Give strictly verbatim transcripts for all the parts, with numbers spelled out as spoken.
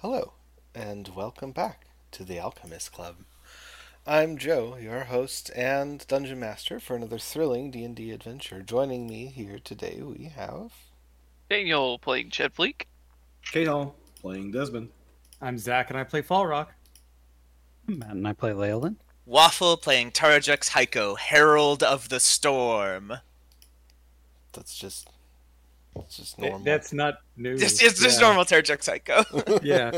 Hello, and welcome back to the Alchemist Club. I'm Joe, your host and dungeon master for another thrilling D and D adventure. Joining me here today, we have Daniel playing Chet Fleek. Kate Hall playing Desmond. I'm Zach, and I play Fall Rock. Matt and I play Leyland. Waffle playing Tarajux Heiko, Herald of the Storm. That's just, it's just normal. That's not new. Just, it's just Yeah. normal Tarajux Heiko. Yeah.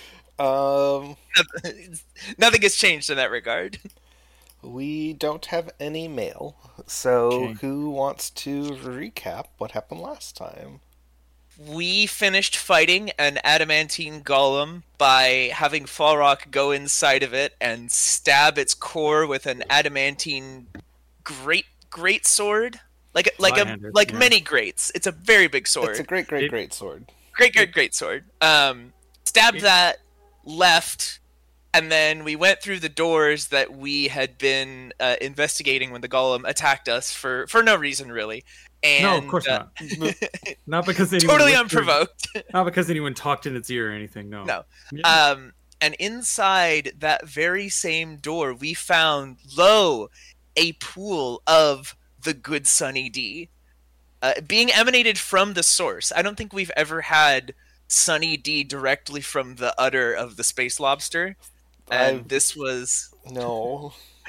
um, Nothing has changed in that regard. we don't have any mail, so Okay. who wants to recap what happened last time? We finished fighting an adamantine golem by having Falrock go inside of it and stab its core with an adamantine great great sword, like a, like a Two-handed, like yeah. many greats. It's a very big sword. It's a great, great, It- great sword. Great, great, great sword. Um, stabbed It- that, left, and then we went through the doors that we had been uh, investigating when the golem attacked us for, for no reason, really. And, No, of course uh, not. Not because anyone totally whispered- unprovoked. Not because anyone talked in its ear or anything. No. No. Yeah. Um, and inside that very same door, we found, lo, a pool of the good Sunny D. Uh, being emanated from the source. I don't think we've ever had Sunny D directly from the udder of the space lobster. And I've- this was... No.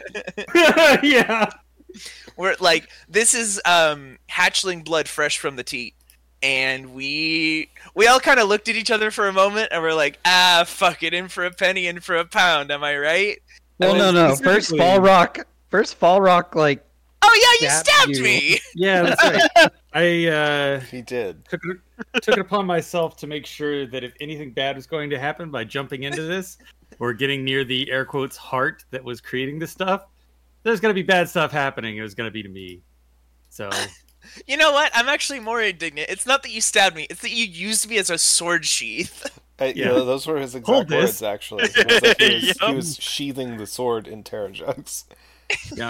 Yeah. We're like, this is um, hatchling blood fresh from the teat. And we we all kind of looked at each other for a moment, and we're like, ah, fuck it, in for a penny, in for a pound, am I right? Well, And no, then no. First, specifically- Fall Rock. First, Fall Rock. Like, Oh yeah, you Stabbed stabbed you. me! Yeah, that's right. I uh, He did. took it, took it upon myself to make sure that if anything bad was going to happen by jumping into this or getting near the air quotes heart that was creating this stuff, there's going to be bad stuff happening. It was going to be to me. So You know what? I'm actually more indignant. It's not that you stabbed me, it's that you used me as a sword sheath. Uh, Yeah. yeah, those were his Hold exact this. words, actually. Was that he, was, he Yep. was sheathing the sword in Terrajux. yeah,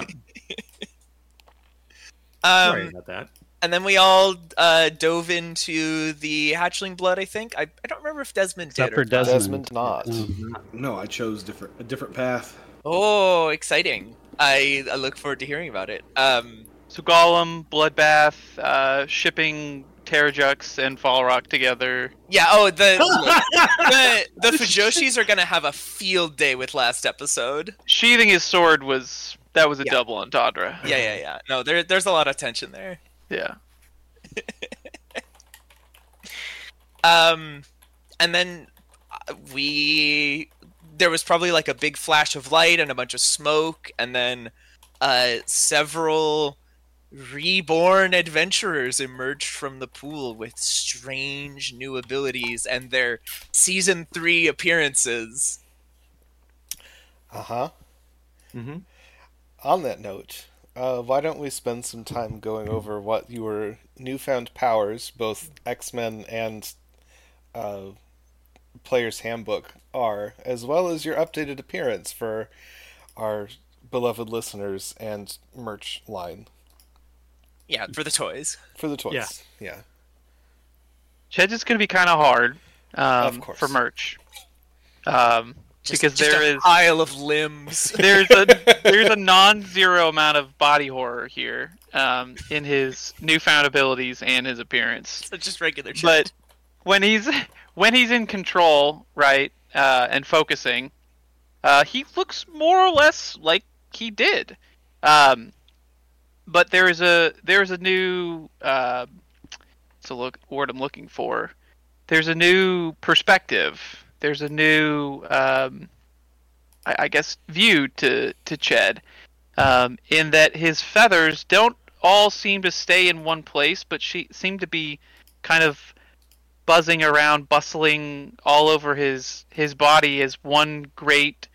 Um, sorry about that. And then we all uh, dove into the hatchling blood, I think. I, I don't remember if Desmond except did. for Or... Desmond. Desmond not. Um, No, I chose different a different path. Oh, exciting. I, I look forward to hearing about it. Um, So Gollum, Bloodbath, uh, shipping Terrajux and Falrock together. yeah, oh, the the, the Fujoshis are going to have a field day with last episode. Sheathing his sword was that was a Yeah. double entendre. Yeah, yeah, yeah. No, there, there's a lot of tension there. Yeah. Um, and then uh, we there was probably like a big flash of light and a bunch of smoke, and then uh, several reborn adventurers emerged from the pool with strange new abilities and their season three appearances. Uh huh. Mm-hmm. On that note, uh, why don't we spend some time going over what your newfound powers, both X-Men and uh, Player's Handbook, are, as well as your updated appearance for our beloved listeners and merch line Yeah, for the toys. for the toys. Yeah. Yeah. Ched's is going to be kind of hard um, Of course. for merch. Um, Just, because just there a is pile of limbs. there's a there's a non-zero amount of body horror here um, in his newfound abilities and his appearance. So just regular shit. But when he's when he's in control, right, uh, and focusing, uh, he looks more or less like he did. Um, but there is a there's a new uh, it's a look word I'm looking for. There's a new perspective. There's a new um, I, I guess view to to Ched, um, in that his feathers don't all seem to stay in one place, but she seem to be kind of buzzing around, bustling all over his his body as one great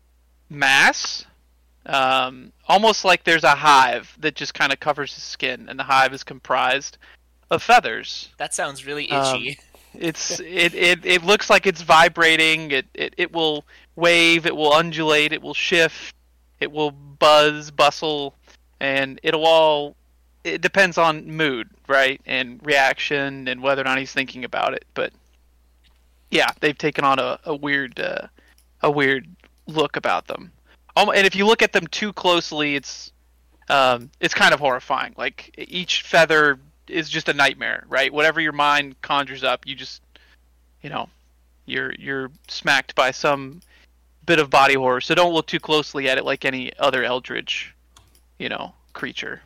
mass. Um, almost like there's a hive that just kind of covers his skin, and the hive is comprised of feathers. that sounds really Um, itchy. It's it, it, it looks like it's vibrating. It, it it will wave. It will undulate. It will shift. It will buzz, bustle, and it'll all. It depends on mood, right, and reaction, and whether or not he's thinking about it. But yeah, they've taken on a, a weird uh, a weird look about them. Um, and if you look at them too closely, it's um, it's kind of horrifying. Like each feather is just a nightmare, right? Whatever your mind conjures up, you just you know you're you're smacked by some bit of body horror. So don't look too closely at it like any other eldritch, you know, creature.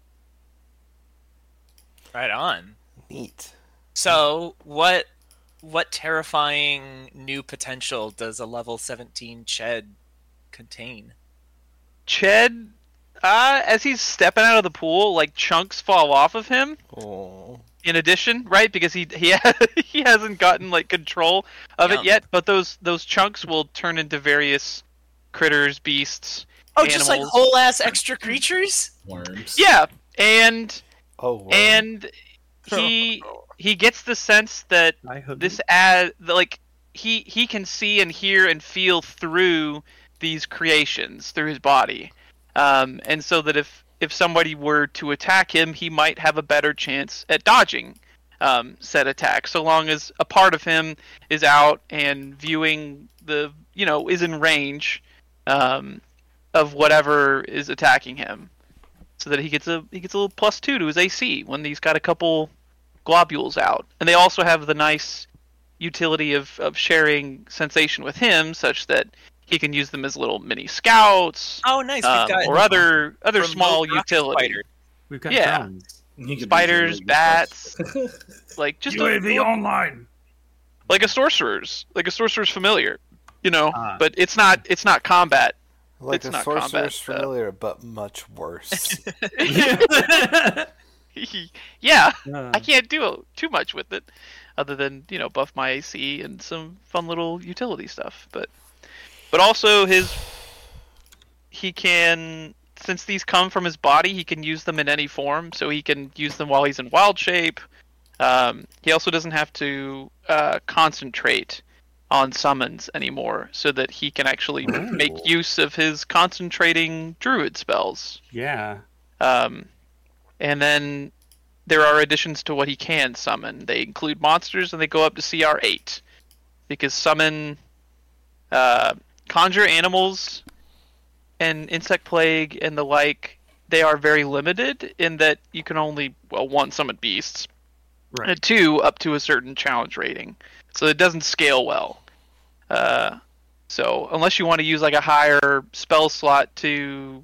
Right on. Neat. So, what what terrifying new potential does a level seventeen Ched contain? Ched, uh, as he's stepping out of the pool, like chunks fall off of him. Oh. In addition, right, because he he he hasn't gotten like control of Yeah. it yet, but those those chunks will turn into various critters, beasts, Oh, animals. just like whole ass extra creatures? Worms. Yeah, and Oh. Wow. and he he gets the sense that I hope this ad like he he can see and hear and feel through these creations through his body, um, and so that if if somebody were to attack him, he might have a better chance at dodging um, said attack, so long as a part of him is out and viewing the you know is in range um, of whatever is attacking him, so that he gets a he gets a little plus two to his A C when he's got a couple globules out. And they also have the nice utility of, of sharing sensation with him, such that he can use them as little mini scouts Oh, nice. um, We've got or other other remote small rock utility, spider. We've got Yeah. drones. He could do spiders, really good bats, stuff. like just U A a, V online. like a sorcerer's, like a sorcerer's familiar, you know. Ah. But it's not it's not combat. like it's a not sorcerer's combat stuff. familiar, but much worse. Yeah, Uh, I can't do too much with it, other than you know buff my A C and some fun little utility stuff. But but also his he can, since these come from his body, he can use them in any form. So he can use them while he's in wild shape. Um, he also doesn't have to uh, concentrate on summons anymore, so that he can actually Ooh. make use of his concentrating druid spells. yeah. Um, and then there are additions to what he can summon. They include monsters, and they go up to C R eight. Because summon, uh, conjure animals, and insect plague, and the like, they are very limited in that you can only, well, one, summon beasts, Right. and two, up to a certain challenge rating. So it doesn't scale well. Uh, so unless you want to use like a higher spell slot to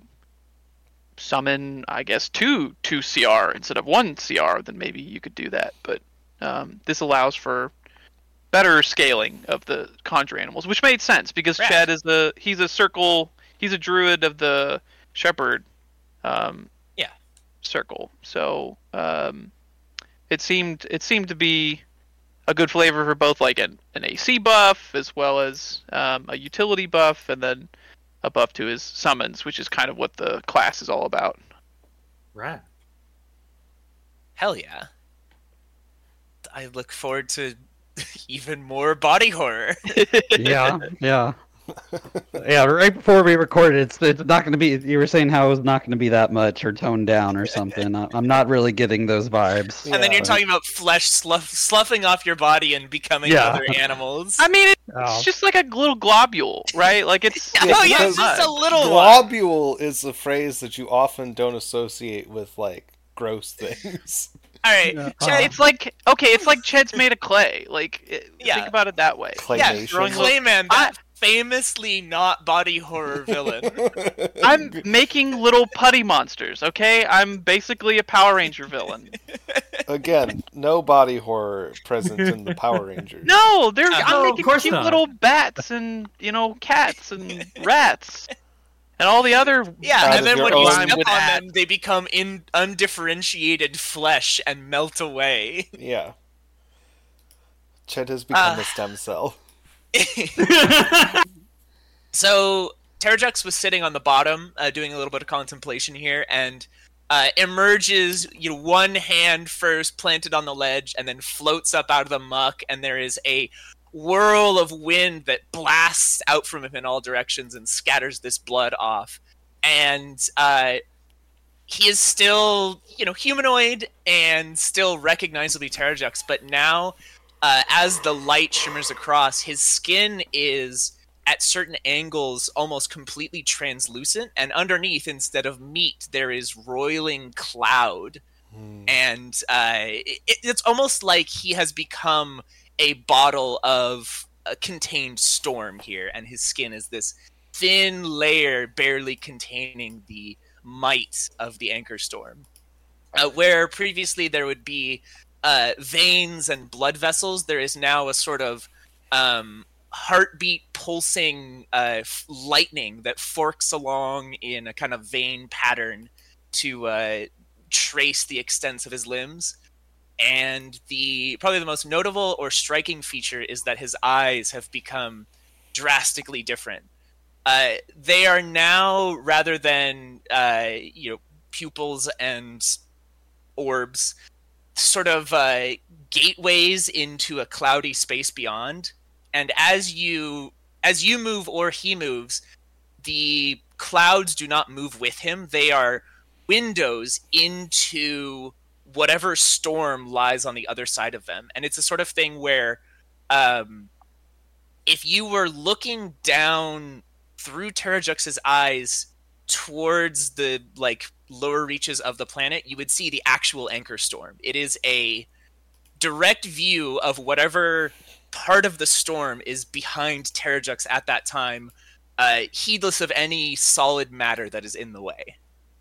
summon, I guess, two two C R instead of one C R, then maybe you could do that. But um, this allows for better scaling of the conjure animals, which made sense because Right. Chad is the he's a circle, he's a druid of the shepherd um, Yeah. circle. So um, it seemed it seemed to be a good flavor for both like an, an A C buff as well as um, a utility buff, and then a buff to his summons, which is kind of what the class is all about. Right. Hell yeah. I look forward to even more body horror. yeah, yeah, yeah. Right before we recorded, it's it's not going to be. You were saying how it was not going to be that much or toned down or something. I- I'm not really getting those vibes. And then you're Yeah. talking about flesh slough- sloughing off your body and becoming Yeah. other animals. I mean, it's Oh. just like a little globule, right? Like it's oh Yeah, yeah, because just a little one. Globule is a phrase that you often don't associate with like gross things. All right, Yeah. Chad, it's like okay, it's like Ched's made of clay. Like it, Yeah. think about it that way. yeah, Claymation. throwing little- Clayman, that famously not body horror villain. I'm making little putty monsters. Okay, I'm basically a Power Ranger villain. Again, no body horror present in the Power Rangers. No, they're Uh, I'm no, of making course cute not. little bats and you know cats and rats and all the other. Yeah, Out and of then your when you own- step on with that. them, they become in undifferentiated flesh and melt away. Yeah. Ched has become Uh, a stem cell. So Terrajux was sitting on the bottom, uh, doing a little bit of contemplation here, and uh, emerges. You know, one hand first planted on the ledge, and then floats up out of the muck, and there is a whirl of wind that blasts out from him in all directions and scatters this blood off. And uh, he is still, you know, humanoid and still recognizably Terrajux, but now uh, as the light shimmers across, his skin is at certain angles almost completely translucent, and underneath, instead of meat, there is roiling cloud. Hmm. And uh, it, it's almost like he has become a bottle of a contained storm here, and his skin is this thin layer barely containing the might of the anchor storm. Uh, where previously there would be uh, veins and blood vessels, there is now a sort of um, heartbeat pulsing uh, f- lightning that forks along in a kind of vein pattern to uh, trace the extents of his limbs. And the probably the most notable or striking feature is that his eyes have become drastically different. Uh, they are now, rather than uh, you know pupils and orbs, sort of uh, gateways into a cloudy space beyond. And as you as you move or he moves, the clouds do not move with him. They are windows into whatever storm lies on the other side of them. And it's a sort of thing where um, if you were looking down through Terrajux's eyes towards the like lower reaches of the planet, you would see the actual anchor storm. It is a direct view of whatever part of the storm is behind Terrajux at that time, uh, heedless of any solid matter that is in the way.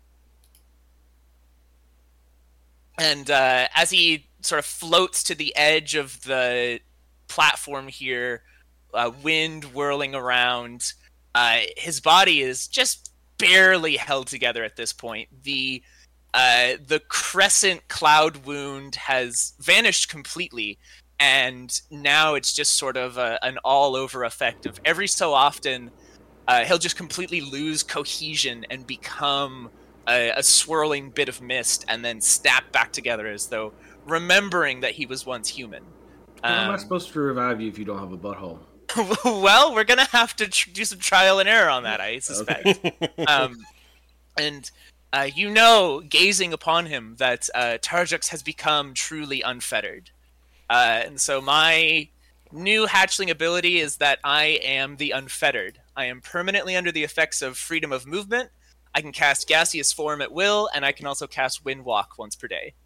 And uh, as he sort of floats to the edge of the platform here, uh, wind whirling around, uh, his body is just barely held together at this point. The uh, the crescent cloud wound has vanished completely, and now it's just sort of a, an all-over effect of every so often uh, he'll just completely lose cohesion and become a, a swirling bit of mist and then snap back together as though remembering that he was once human. How am I Um, supposed to revive you if you don't have a butthole? well, we're gonna have to tr- do some trial and error on that, I suspect. um, and uh, you know, gazing upon him, that uh, Terrajux has become truly unfettered. Uh, and so my new hatchling ability is that I am the unfettered. I am permanently under the effects of freedom of movement. I can cast gaseous form at will, and I can also cast wind walk once per day.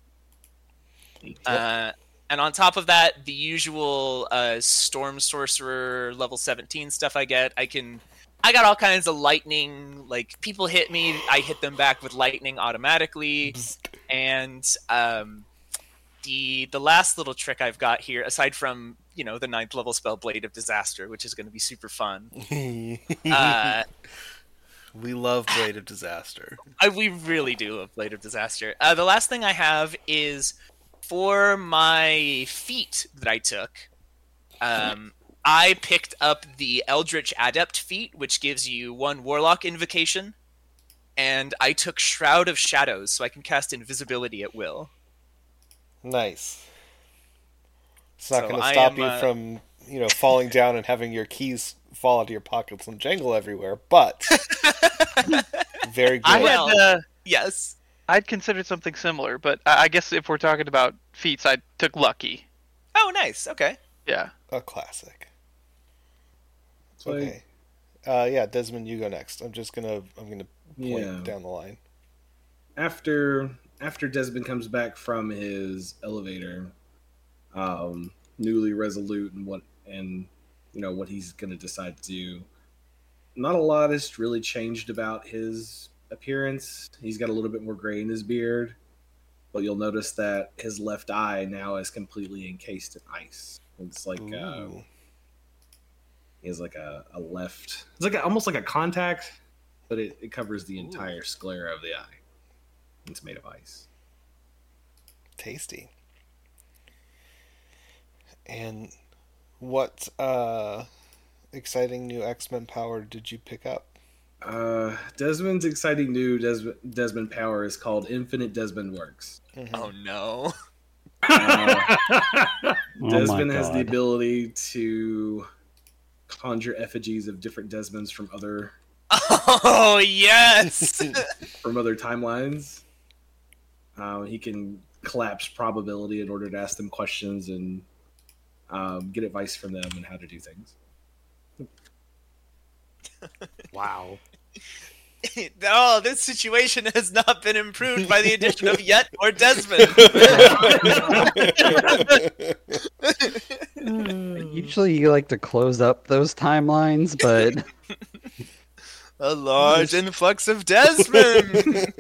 Uh, and on top of that, the usual uh, storm sorcerer level seventeen stuff I get. I can, I got all kinds of lightning. Like people hit me, I hit them back with lightning automatically. And um, the the last little trick I've got here, aside from you know the ninth level spell Blade of Disaster, which is going to be super fun. uh, We love Blade of Disaster. I, we really do love Blade of Disaster. Uh, the last thing I have is for my feat that I took. Um, I picked up the Eldritch Adept feat, which gives you one Warlock invocation, and I took Shroud of Shadows, so I can cast invisibility at will. Nice. It's not So going to I stop am, you uh, from, you know, falling down and having your keys fall into your pockets and jangle everywhere, but very good. I Well- had uh, Yes. I'd considered something similar, but I I guess if we're talking about feats, I took Lucky. Oh, nice. Okay. Yeah. A classic. So Okay. Uh, yeah, Desmond, you go next. I'm just gonna I'm gonna point Yeah. down the line. after after Desmond comes back from his elevator, um, newly resolute and what and you know what he's going to decide to do. Not a lot has really changed about his appearance. He's got a little bit more gray in his beard, but you'll notice that his left eye now is completely encased in ice. It's like uh, Ooh. he has like a, a left. It's like a, almost like a contact, but it, it covers the entire sclera of the eye. It's made of ice. Tasty. And what uh, exciting new X-Men power did you pick up? Uh, Desmond's exciting new Des- Desmond power is called Infinite Desmond Works. Mhm. Oh no. Uh, Oh my Desmond has the God. ability to conjure effigies of different Desmonds from other Oh yes. from other timelines. Um, he can collapse probability in order to ask them questions and um, get advice from them on how to do things. Wow. No, this situation has not been improved by the addition of Yet or Desmond. Usually you like to close up those timelines, but A large influx of Desmond.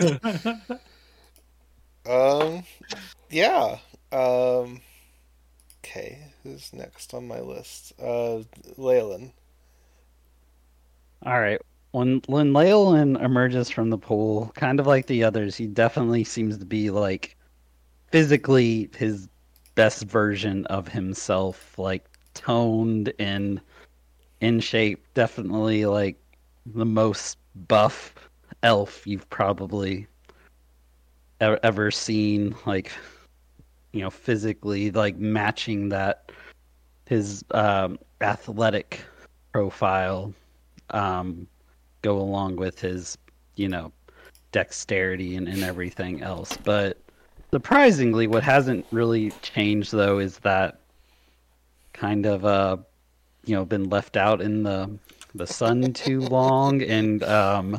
Um, yeah. Um, okay, who's next on my list? Uh, Leyland. all right. When when Leyland emerges from the pool, kind of like the others, he definitely seems to be like physically his best version of himself, like toned and in shape. Definitely like the most buff elf you've probably e- ever seen. Like, you know, physically, like matching that his um, athletic profile. Um, go along with his, you know, dexterity and, and everything else. But surprisingly, what hasn't really changed though is that kind of uh, you know, been left out in the the sun too long and um,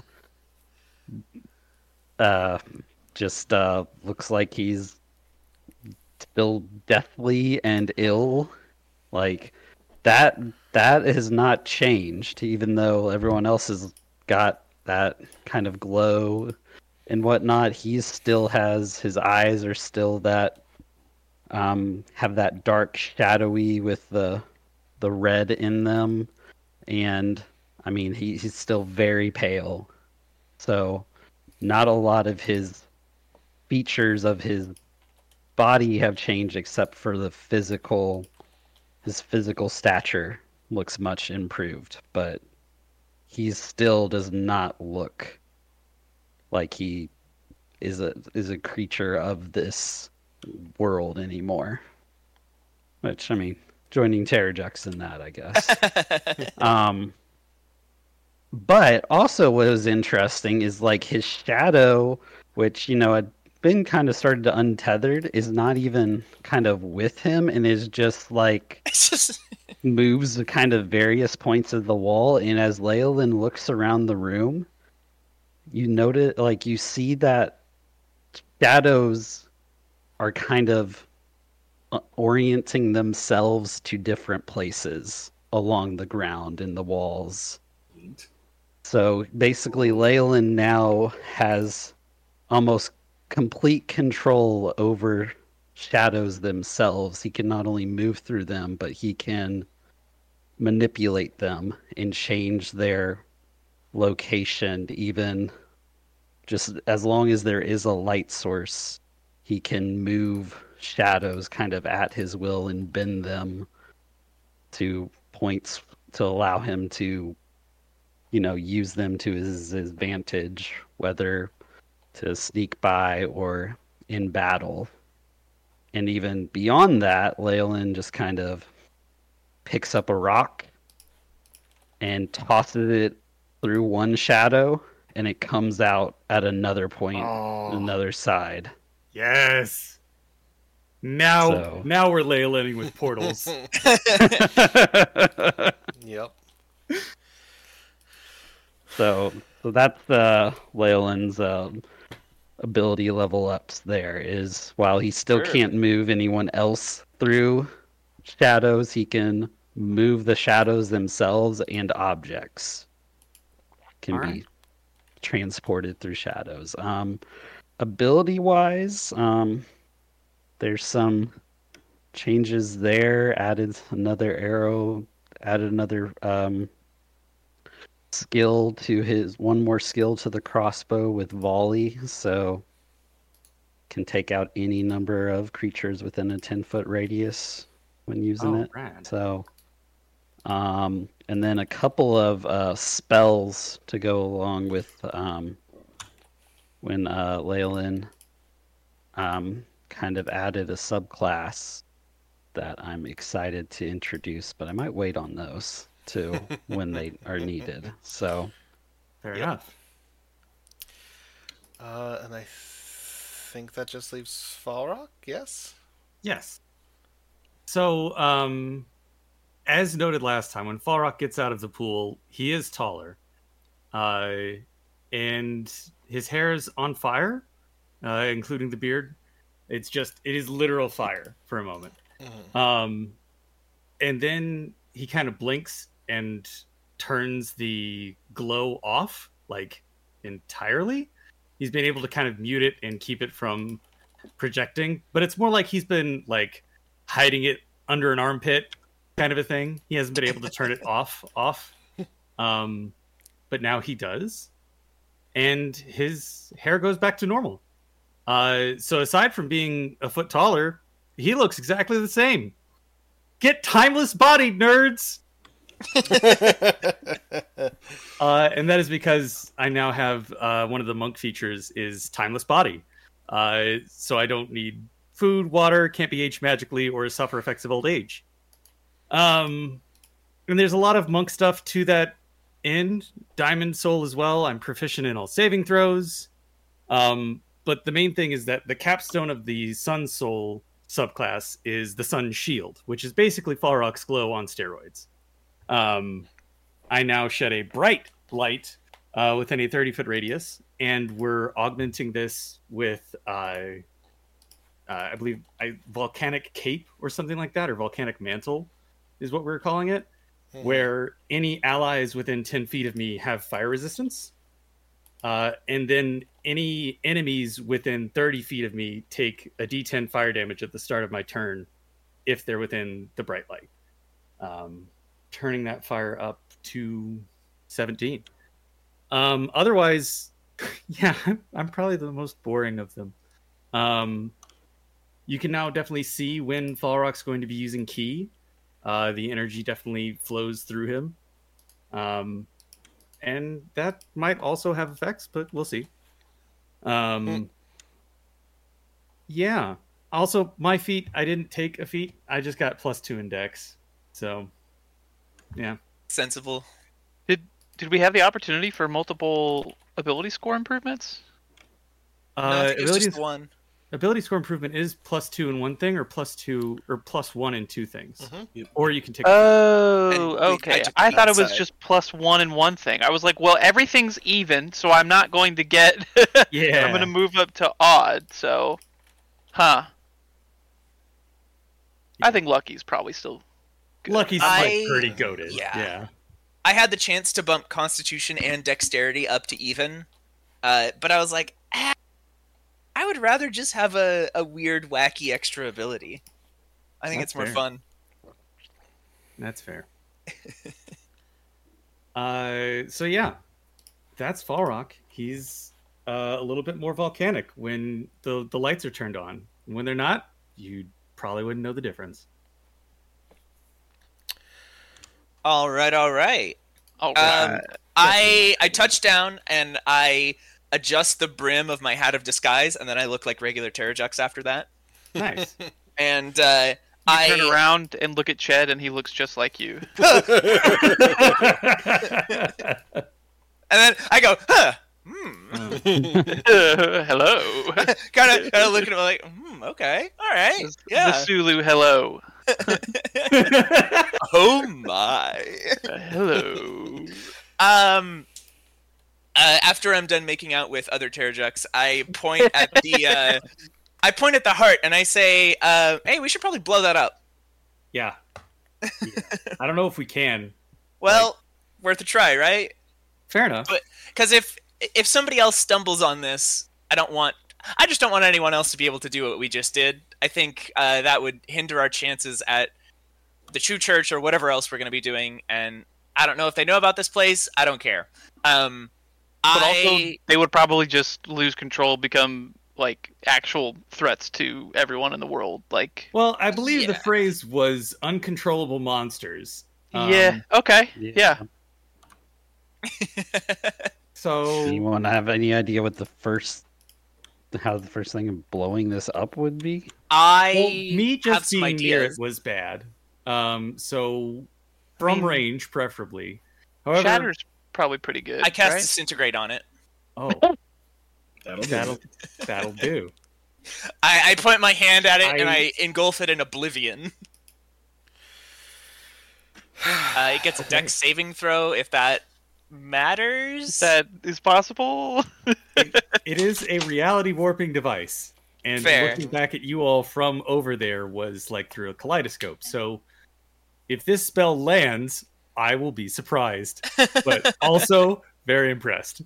uh, just uh, looks like he's still deathly and ill. Like that that has not changed, even though everyone else has got that kind of glow and whatnot. He still has his eyes are still that um, have that dark shadowy with the the red in them, and I mean he, he's still very pale. So not a lot of his features of his body have changed except for the physical his physical stature looks much improved, but he still does not look like he is a is a creature of this world anymore. Which, I mean, joining Terrajux in that, I guess. um, but also what was interesting is like his shadow, which, you know, had been kind of started to untethered, is not even kind of with him and is just like It's just moves the kind of various points of the wall. And as Leolin looks around the room, you notice, like, you see that shadows are kind of uh, orienting themselves to different places along the ground and the walls. So basically, Leolin now has almost complete control over shadows themselves. He can not only move through them, but he can manipulate them and change their location. Even just as long as there is a light source, he can move shadows kind of at his will and bend them to points to allow him to, you know, use them to his advantage, whether to sneak by or in battle. And even beyond that, Leolin just kind of picks up a rock and tosses it through one shadow, and it comes out at another point, Oh. another side. Yes. Now, So- now we're Leolining with portals. Yep. So, so that's uh, Leolin's um, ability level ups. There is, while he still Sure. can't move anyone else through shadows, he can move the shadows themselves, and objects can Alright. be transported through shadows. Um, ability wise, um, there's some changes there. Added another arrow. Added another um, skill to his one more skill to the crossbow with volley, so can take out any number of creatures within a ten foot radius when using Oh, it. rad. So, um, and then a couple of uh, spells to go along with um, when uh, Leolin um, kind of added a subclass that I'm excited to introduce, but I might wait on those too when they are needed. So, Fair Yep. enough. Uh, and I think that just leaves Falrock, yes? Yes. So, um, as noted last time, when Falrock gets out of the pool, he is taller, uh, and his hair is on fire, uh, including the beard. It's just, it is literal fire for a moment. Mhm. Um, and then he kind of blinks and turns the glow off, like entirely. He's been able to kind of mute it and keep it from projecting, but it's more like he's been like hiding it under an armpit kind of a thing. He hasn't been able to turn it off off. Um, but now he does. And his hair goes back to normal. Uh, so aside from being a foot taller, he looks exactly the same. Get timeless bodied, nerds! Uh, and that is because I now have uh, one of the monk features is timeless body. Uh, so I don't need food, water, can't be aged magically, or suffer effects of old age. Um, and there's a lot of monk stuff to that end. Diamond Soul as well. I'm proficient in all saving throws. Um, but the main thing is that the capstone of the Sun Soul subclass is the Sun Shield, which is basically Falrock's glow on steroids. Um, I now shed a bright light uh, within a thirty-foot radius, and we're augmenting this with, uh, uh, I believe, a volcanic cape or something like that, or volcanic mantle is what we're calling it, Mhm. where any allies within ten feet of me have fire resistance. Uh, and then any enemies within thirty feet of me take a d ten fire damage at the start of my turn if they're within the bright light. Um, turning that fire up to seventeen. Um, otherwise, yeah, I'm, I'm probably the most boring of them. Um, you can now definitely see when Falrock's going to be using Ki. Uh, the energy definitely flows through him. Um, and that might also have effects, but we'll see. Um, Mm. Yeah. Also, my feat, I didn't take a feat. I just got plus two in dex. So, yeah. Sensible. Did we have the opportunity for multiple ability score improvements? No, I Uh, think it's ability, just one. ability score improvement is plus two in one thing, or plus two, or plus one in two things. Mhm. Or you can take. a Oh, And we- I okay. took I it thought it was outside. just plus one in one thing. I was like, well, everything's even, so I'm not going to get. feat. Yeah. I'm going to move up to odd. So, huh? I think Lucky's probably still. Good. Lucky's I- like pretty goated. yeah. Yeah. I had the chance to bump Constitution and Dexterity up to even, uh, but I was like, ah, I would rather just have a, a weird, wacky extra ability. I think That's it's more fair. fun. That's fair. uh, so yeah, that's Falrock. He's uh, a little bit more volcanic when the the lights are turned on. When they're not, you probably wouldn't know the difference. All right, all right. All right. Um, I I touch down and I adjust the brim of my hat of disguise, and then I look like regular Terrajux after that. Nice. And uh, you I turn around and look at Ched, and he looks just like you. and then I go, huh, hmm. Hello. kind of kind of looking at him like, hmm, okay, all right, The yeah. Sulu, hello. Oh my. Uh, hello. Um. Uh, after I'm done making out with other Terrajux, I point at the uh, I point at the heart and I say, uh, "Hey, we should probably blow that up." yeah. Yeah. I don't know if we can. Well, worth a try, right? Fair enough. But because if if somebody else stumbles on this, I don't want. I just don't want anyone else to be able to do what we just did. I think uh, that would hinder our chances at the True Church or whatever else we're going to be doing. And I don't know if they know about this place. I don't care. Um, But I also, they would probably just lose control, become like actual threats to everyone in the world. Like, Well, I believe the Yeah. phrase was uncontrollable monsters. Um, yeah, okay, yeah. So Anyone have any idea what the first, how the first thing of blowing this up would be? I well, me have just some being near it ideas. was bad. Um, so from mean- range, preferably. However, Shatter's probably pretty good. I cast right? disintegrate on it. oh, That'll do that'll it. that'll do. I, I point my hand at it and I- I engulf it in oblivion. Uh, it gets a Okay. dex saving throw if that matters. That is possible. It is a reality warping device. And Fair. looking back at you all from over there was like through a kaleidoscope. So if this spell lands, I will be surprised, but also very impressed.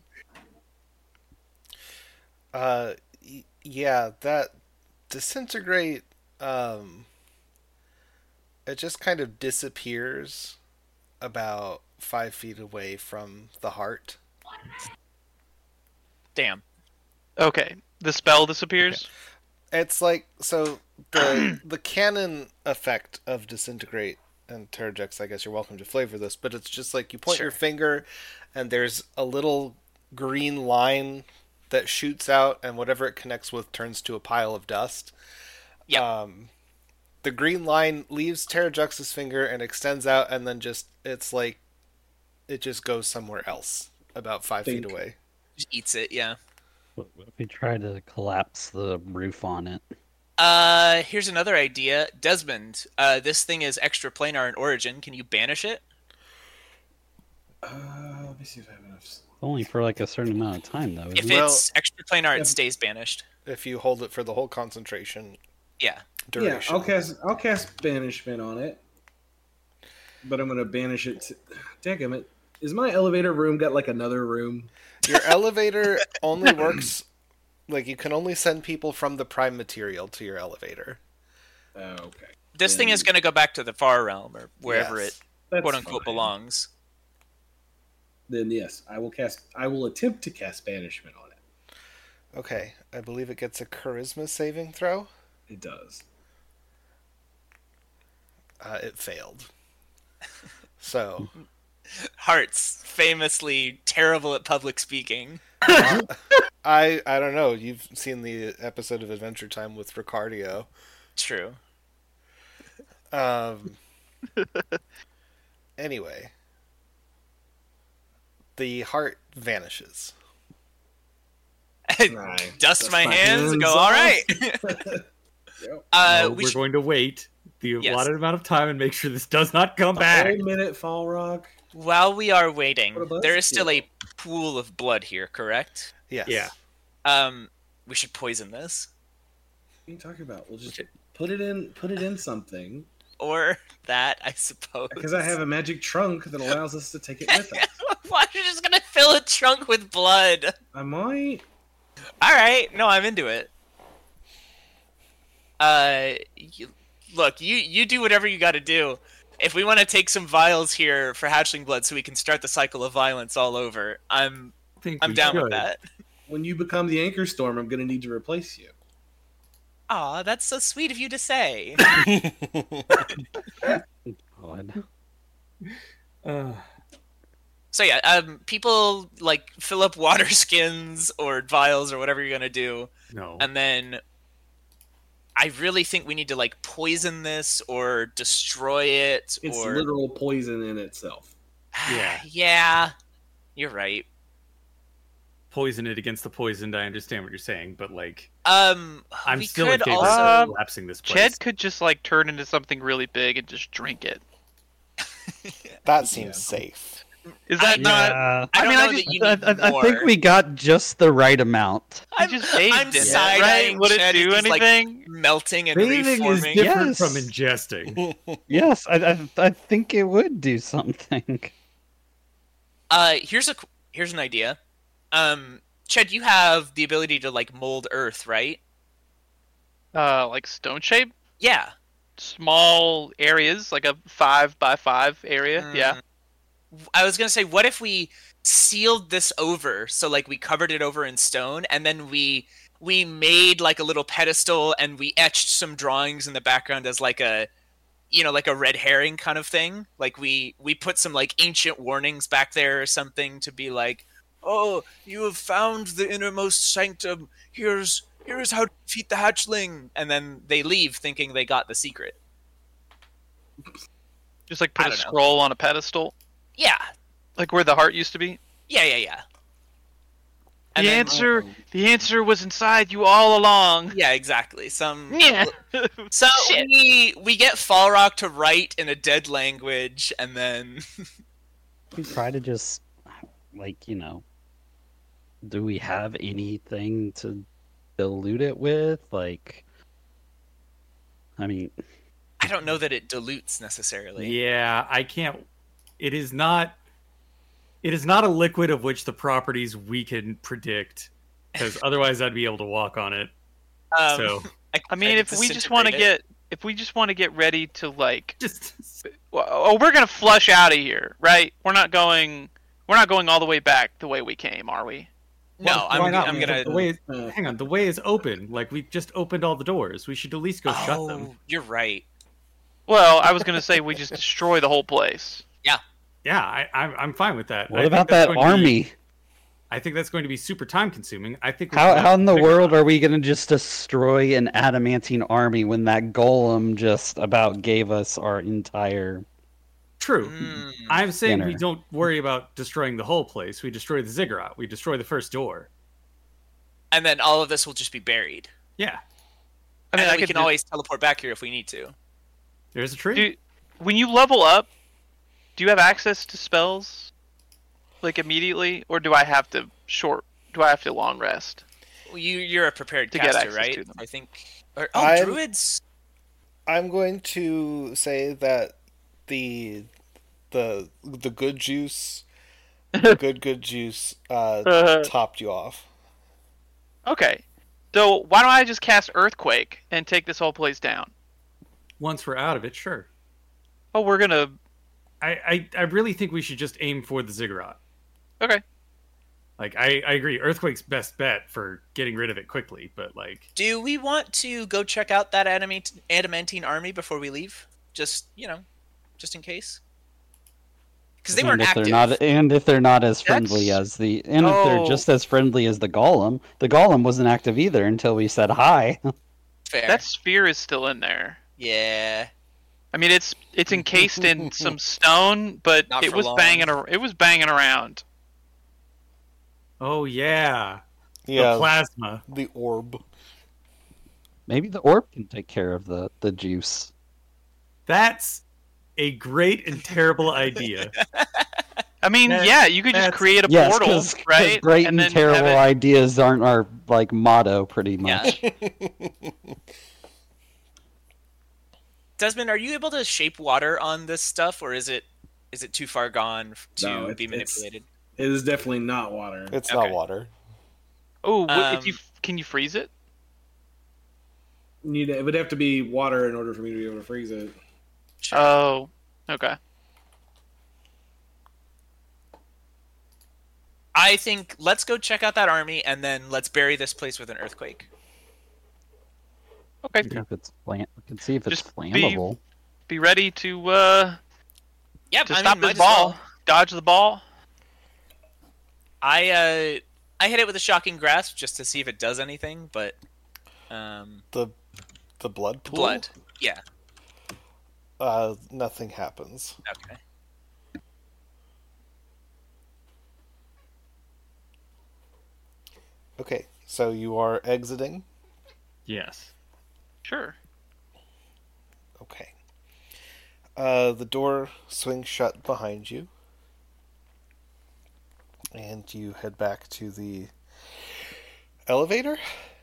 Uh, y- yeah, that disintegrate. Um, it just kind of disappears about five feet away from the heart. Damn. Okay, the spell disappears. It's like so the the canon effect of disintegrate and Terrajex. I guess you're welcome to flavor this, but it's just like you point Sure. your finger, and there's a little green line that shoots out, and whatever it connects with turns to a pile of dust. Yep. Um, the green line leaves Terrajex's finger and extends out, and then just it's like it just goes somewhere else, about five Think. feet away. Just eats it, yeah. What if we try to collapse the roof on it? Uh, here's another idea. Desmond, uh, this thing is extraplanar in origin. Can you banish it? Uh, let me see if I have enough. s- Only for like a certain amount of time, though. If Isn't it? Well- it's extraplanar, Yeah. it stays banished. If you hold it for the whole concentration Yeah. duration. Yeah, I'll cast. I'll cast banishment on it, but I'm gonna banish it. To, daggum it! Is my elevator room got like another room? Your elevator only works like you can only send people from the prime material to your elevator. Oh, okay. This thing is Then going to go back to the far realm or wherever Yes. it that's quote unquote fine. belongs. Then yes, I will cast. I will attempt to cast banishment on it. Okay, I believe it gets a charisma saving throw. It does. Uh, it failed. So Hearts, famously terrible at public speaking. I I don't know. You've seen the episode of Adventure Time with Ricardio. True. Um. Anyway, the heart vanishes. I Dust dust my my hands and hands go, all off. right. Yep. uh, No, we we're should, going to wait the Yes. allotted amount of time and make sure this does not come A back. whole minute, Fall Rock. while we are waiting, What about there is still you? a pool of blood here, correct? Yes. Yeah. Um, we should poison this. What are you talking about? We'll just put it in. Put it in something. Or that, I suppose. Because I have a magic trunk that allows us to take it with us. Why are you just gonna fill a trunk with blood? I might. All right, no, I'm into it. Uh, you, look, you you do whatever you got to do. If we want to take some vials here for hatchling blood, so we can start the cycle of violence all over, I'm I think I'm we down with should. that. When you become the Anchor Storm, I'm going to need to replace you. Aw, that's so sweet of you to say. God. Uh, So yeah, um, people like fill up water skins or vials or whatever you're gonna do, no. and then I really think we need to like poison this or destroy it It's or literal poison in itself. Yeah. yeah, you're right. Poison it against the poisoned. I understand what you're saying, but like, Um, I'm we still in could favor also. of collapsing this place. Ched could just like turn into something really big and just drink it. That seems Yeah. safe. Is that not? Yeah. I don't mean, know I that just- you I, need I, I more. think we got just the right amount. He I'm, just bathed I'm in it, side-eyeing right? Would it Ched do as he's, like, anything? melting and Bathing is reforming. different Yes. from ingesting. Yes, I, I, I think it would do something. Uh, here's a qu- here's an idea. Um, Ched, you have the ability to like mold earth, right? Uh, like stone shape, Yeah. small areas, like a five by five area. Yeah. Mm. I was gonna say, what if we sealed this over, so like we covered it over in stone, and then we we made like a little pedestal, and we etched some drawings in the background as like a, you know, like a red herring kind of thing. Like we we put some like ancient warnings back there or something to be like, oh, you have found the innermost sanctum. Here's here's how to defeat the hatchling, and then they leave thinking they got the secret. Just like I put a don't know. scroll on a pedestal, Yeah, like where the heart used to be. yeah, yeah, yeah. And the then- answer, the answer was inside you all along. Yeah, exactly. Some Yeah. So Shit. we we get Falrock to write in a dead language, and then We try to just, like, you know, do we have anything to dilute it with? Like, I mean, I don't know that it dilutes necessarily. Yeah, I can't. It is not. It is not a liquid of which the properties we can predict, because otherwise I'd be able to walk on it. Um, So I mean, if we just want to get, if we just want to get ready to like, just well, oh, we're gonna flush out of here, right? We're not going, we're not going all the way back the way we came, are we? no, Why I'm, not? I'm The- gonna. The way is, Uh, hang on, the way is open. Like we just opened all the doors. We should at least go shut Oh, them. you're right. Well, I was gonna say we just destroy the whole place. Yeah, I, I'm I'm fine with that. I what think about that's that going to be- army? I think that's going to be super time consuming. I think we How should how in the figure it world out. are we gonna just destroy an adamantine army when that golem just about gave us our entire? True. Mm. I'm saying we Dinner. don't worry about destroying the whole place. We destroy the ziggurat. We destroy the first door. And then all of this will just be buried. Yeah, I mean, and I we could can do- always teleport back here if we need to. there's a tree. do. When you level up, do you have access to spells, like immediately, or do I have to short? Do I have to long rest? Well, you you're a prepared To get caster, access right? to them. I think. Or, oh, I'm- druids. I'm going to say that the the the good juice, the good good juice, uh, Uh, topped you off. okay, so why don't I just cast Earthquake and take this whole place down? Once we're out of it, sure. Oh, we're gonna. I, I, I really think we should just aim for the ziggurat. Okay. Like I, I agree, Earthquake's best bet for getting rid of it quickly, but like Do we want to go check out that adamant- adamantine army before we leave? Just you know, just in case. Because they And weren't if active. they're not, and if they're not as friendly That's- as the, and if they're Oh. just as friendly as the golem, the golem wasn't active either until we said hi. Fair. That sphere is still in there. Yeah. I mean, it's it's encased in some stone, but Not it for was long. banging. ar- It was banging around. oh yeah, Yeah, the plasma. the orb. Maybe the orb can take care of the the juice. That's a great and terrible idea. I mean, That- yeah, you could just that's- create a Yes, portal, because right? great and and then terrible have it- ideas aren't our like motto, pretty much. Desmond, are you able to shape water on this stuff, or is it is it too far gone f- to No, it- be it's- manipulated? It is definitely not water. It's Okay. not water. Oh, wh- Um, if you can you freeze it? Need it would have to be water in order for me to be able to freeze it. Sure. Oh, okay. I think let's go check out that army, and then let's bury this place with an earthquake. Okay. See if it's flam- we can see if it's Just be- flammable. Be ready to uh Yep, to I stop mean, might this as ball. well. Dodge the ball. I uh, I hit it with a shocking grasp just to see if it does anything, but um, The the blood the pool. blood. Yeah. Uh, nothing happens. Okay. Okay, so you are exiting. Yes. Sure. Okay. Uh, the door swings shut behind you, and you head back to the elevator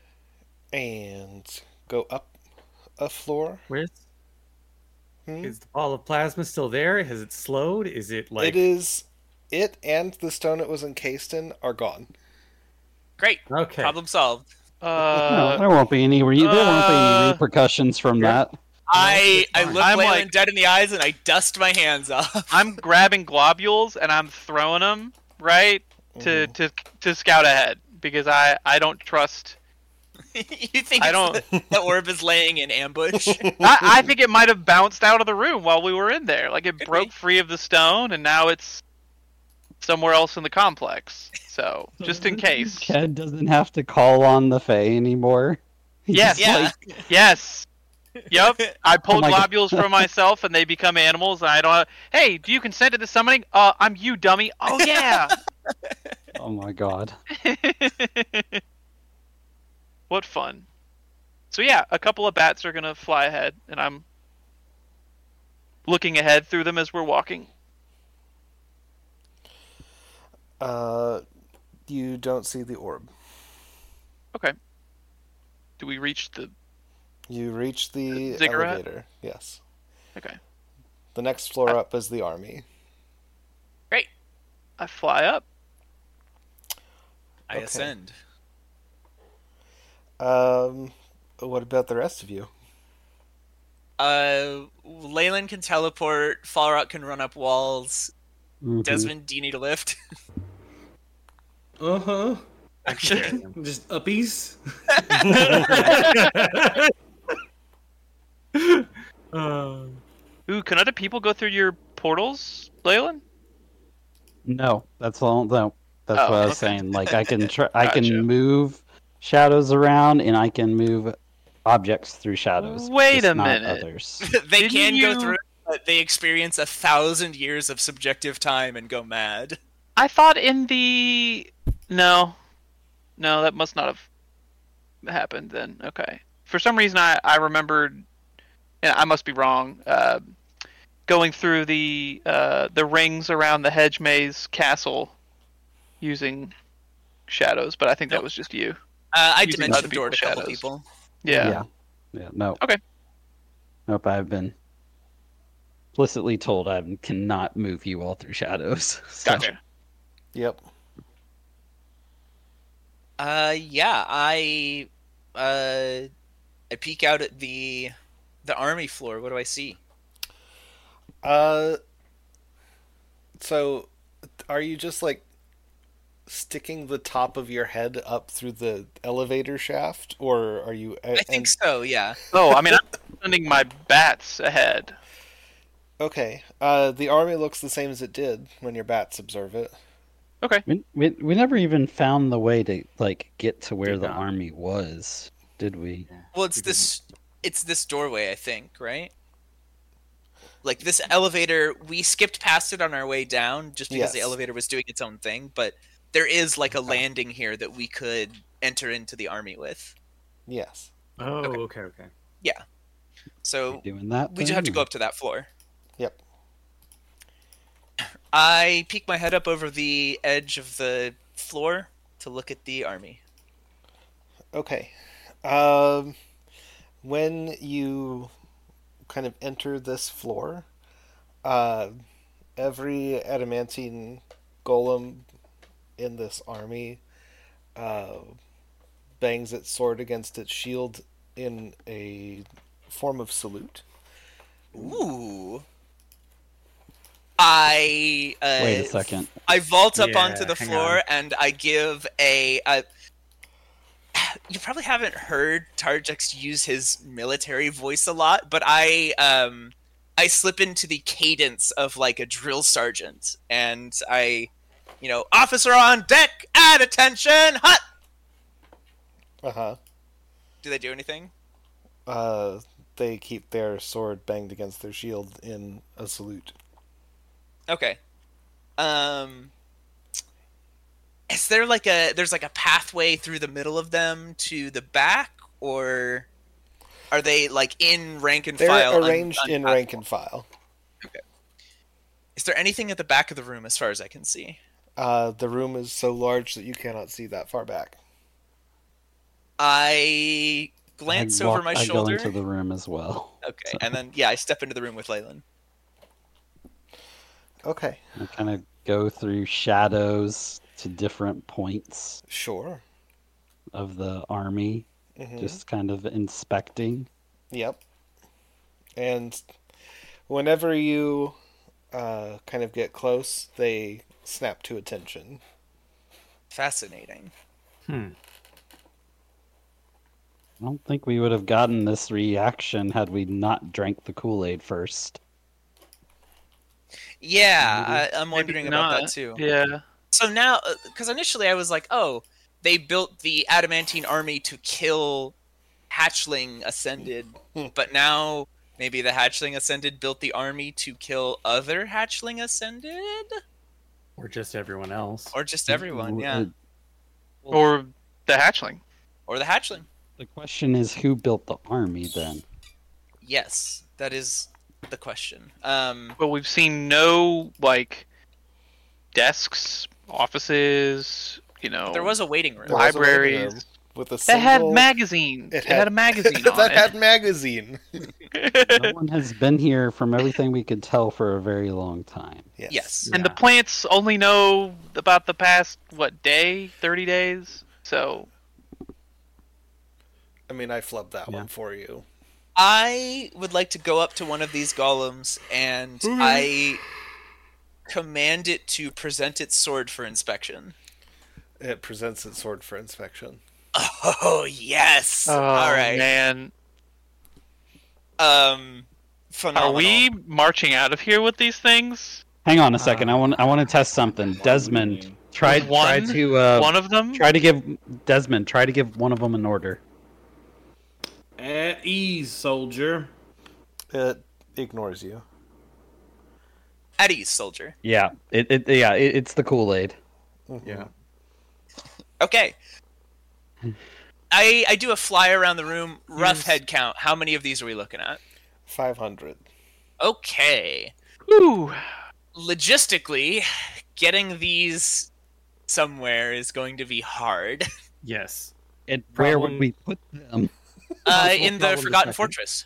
and go up a floor. Where's Hmm? is the ball of plasma still there? Has it slowed? Is it like It is. It and the stone it was encased in are gone. Great. okay? Problem solved. no, Uh, there won't be any. Re- there won't be uh, any repercussions from yeah. that. I it's I fine. look I'm Leyland like- dead in the eyes and I dust my hands off. I'm grabbing globules and I'm throwing them right to Mhm. to to scout ahead because I I don't trust. You think I it's don't- The, the orb is laying in ambush? I, I think it might have bounced out of the room while we were in there. Like it Could broke be. free of the stone and now it's somewhere else in the complex. So just in case. Ked doesn't have to call on the Fae anymore. He's Yes. just Yeah. like, Yes. Yep. I pull Oh my God. globules from myself and they become animals and I don't have, hey, do you consent to the summoning? Uh I'm you, dummy. Oh yeah. Oh my god. What fun. So yeah, a couple of bats are gonna fly ahead, and I'm looking ahead through them as we're walking. Uh, you don't see the orb. Okay. Do we reach the... You reach the Ziggurat? elevator. Yes. Okay. The next floor up is the army. Great. I fly up. I Okay. ascend. Um, what about the rest of you? Uh, Leyland can teleport. Falrock can run up walls. Mhm. Desmond, do you need a lift? Uh huh. Okay. Just uppies. Uh, Ooh, can other people go through your portals, Leyland? No, that's all. No, that's Oh, what I was okay. saying. Like I can, tr- I Gotcha. can move shadows around, and I can move objects through shadows. Wait just a not minute. Others. They Didn't can you- go through, but they experience a thousand years of subjective time and go mad. I thought in the... No. No, that must not have happened then. Okay. For some reason, I, I remembered... And I must be wrong. Uh, going through the uh, the rings around the hedge maze castle using shadows, but I think that Nope. was just you. Uh, I Using other dimension doored a people's couple shadows. people. Yeah. Yeah. Yeah. No. Okay. Nope. I've been explicitly told I cannot move you all through shadows. So, Gotcha. Yep. Uh, yeah, I, uh, I peek out at the, the army floor. What do I see? Uh, so are you just like sticking the top of your head up through the elevator shaft, or are you? I think so. Yeah. Oh, I mean, I'm sending my bats ahead. Okay. Uh, the army looks the same as it did when your bats observe it. Okay. We, we we never even found the way to like get to where Did the not. army was, did we? Well, it's We this, it's this doorway, I think, right? Like this elevator, we skipped past it on our way down just because the Yes. elevator was doing its own thing. But there is like a landing here that we could enter into the army with. Yes. oh, Okay. okay, okay. So Doing that. we just have to then? go up to that floor. Yep. I peek my head up over the edge of the floor to look at the army. Okay. Um, when you kind of enter this floor, uh, every adamantine golem in this army uh, bangs its sword against its shield in a form of salute. Ooh. I uh, Wait a second. I vault up Yeah, onto the hang floor on. and I give a, a. You probably haven't heard Tarjax use his military voice a lot, but I um I slip into the cadence of like a drill sergeant, and I, you know, officer on deck, at attention, hut. Uh huh. Do they do anything? Uh, they keep their sword banged against their shield in a salute. Okay. Um is there like a there's like a pathway through the middle of them to the back, or are they like in rank and They're file? un- arranged in unpathway? rank and file. Is there anything at the back of the room as far as I can see? Uh, the room is so large that you cannot see that far back. I glance I over walk- my I shoulder. go into the room as well. Okay, and then yeah, I step into the room with Leyland. Okay. I kind of go through shadows to different points Sure. of the army, hmm just kind of inspecting. Yep. And whenever you uh, kind of get close, they snap to attention. Fascinating. Hmm. I don't think we would have gotten this reaction had we not drank the Kool-Aid first. Yeah, I, I'm Maybe wondering about that not. too. Yeah. So now, because initially I was like, oh, they built the adamantine army to kill hatchling ascended, Hmm. but now maybe the hatchling ascended built the army to kill other hatchling ascended. Or just everyone else. or just everyone, yeah, Uh, Or the hatchling. or the hatchling. The question is, who built the army then? Yes, that is the question. Um, But we've seen no like desks, offices. You know, there was a waiting room. There was a waiting libraries room with a that had single- magazines. It It had, had- a magazine on that it. had magazine. No one has been here, from everything we could tell, for a very long time. Yes. Yes. And the Yeah. plants only know about the past what day, thirty days. So I mean, I flubbed that Yeah. one for you. I would like to go up to one of these golems and I command it to present its sword for inspection. It presents its sword for inspection. Oh yes! oh All right. man, Um, are phenomenal. we marching out of here with these things? Hang on a second. I Uh, want. I want to test something. Desmond, try With one- try to uh, One of them. try to give Desmond. Try to give one of them an order. At ease, soldier. It ignores you. At ease, soldier. Yeah. It. it yeah. It, it's the Kool Aid. Yeah. Okay. I I do a fly around the room. Rough Yes. head count. How many of these are we looking at? five hundred. Okay. Ooh. Logistically, getting these somewhere is going to be hard. Yes. And where would Problem- we put them? Uh, Possible in the problem Forgotten discussion. Fortress.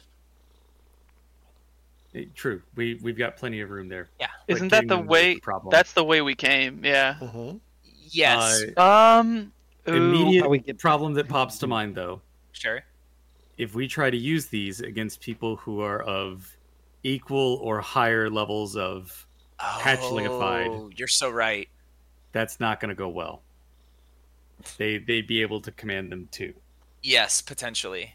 Eh, True. We we've got plenty of room there. Yeah. But Isn't that getting the them is way? problem. That's the way we came. Yeah. Mm-hmm. Yes. Uh, Um. ooh. immediate How we get- problem that pops to mind though. Sure. If we try to use these against people who are of equal or higher levels of, Hatchlingified. Oh, you're so right. that's not going to go well. They they'd be able to command them too. Yes, potentially.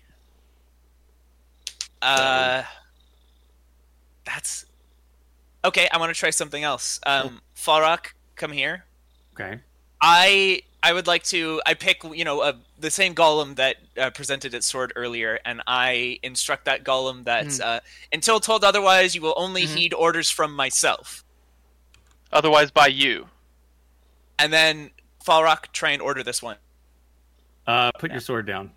Uh, that's okay. I want to try something else. Um, Falrock, come here. Okay. I I would like to. I pick you know uh, the same golem that uh, presented its sword earlier, and I instruct that golem that Mm. uh, until told otherwise, you will only Mhm. heed orders from myself. Otherwise, by you. And then Falrock, try and order this one. Uh, put your sword down.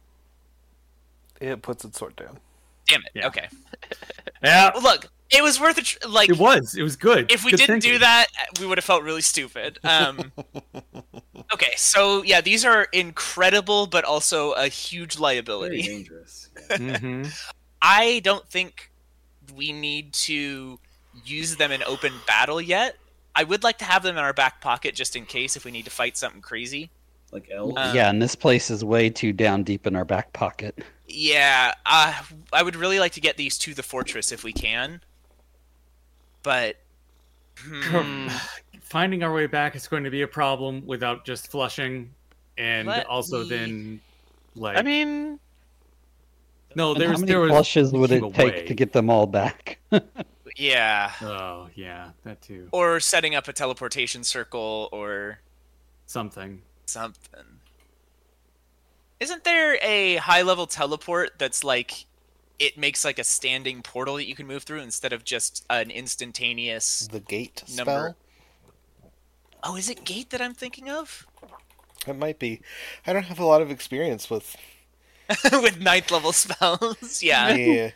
It puts its sword down. Damn it. Yeah. Okay. Yeah. Well, look, it was worth it. Tr- like It was. It was good. if we Good didn't do thinking. that, we would have felt really stupid. Um, okay, so yeah, these are incredible, but also a huge Very liability. dangerous. Mhm. I don't think we need to use them in open battle yet. I would like to have them in our back pocket just in case if we need to fight something crazy. Like elves. Uh, yeah, and this place is way too down deep in our back pocket. Yeah, uh, I would really like to get these to the fortress if we can. But hmm, Hmm. Finding our way back is going to be a problem without just flushing, and Let also me- then, like, I mean, no, And there how was many there was flushes would it keep take away. to get them all back? yeah, Oh yeah, that too. or setting up a teleportation circle or Something. something. Isn't there a high level teleport that's like it makes like a standing portal that you can move through instead of just an instantaneous The gate number? spell? Oh, is it gate that I'm thinking of? It might be. I don't have a lot of experience with. With ninth level spells. Yeah. Yeah.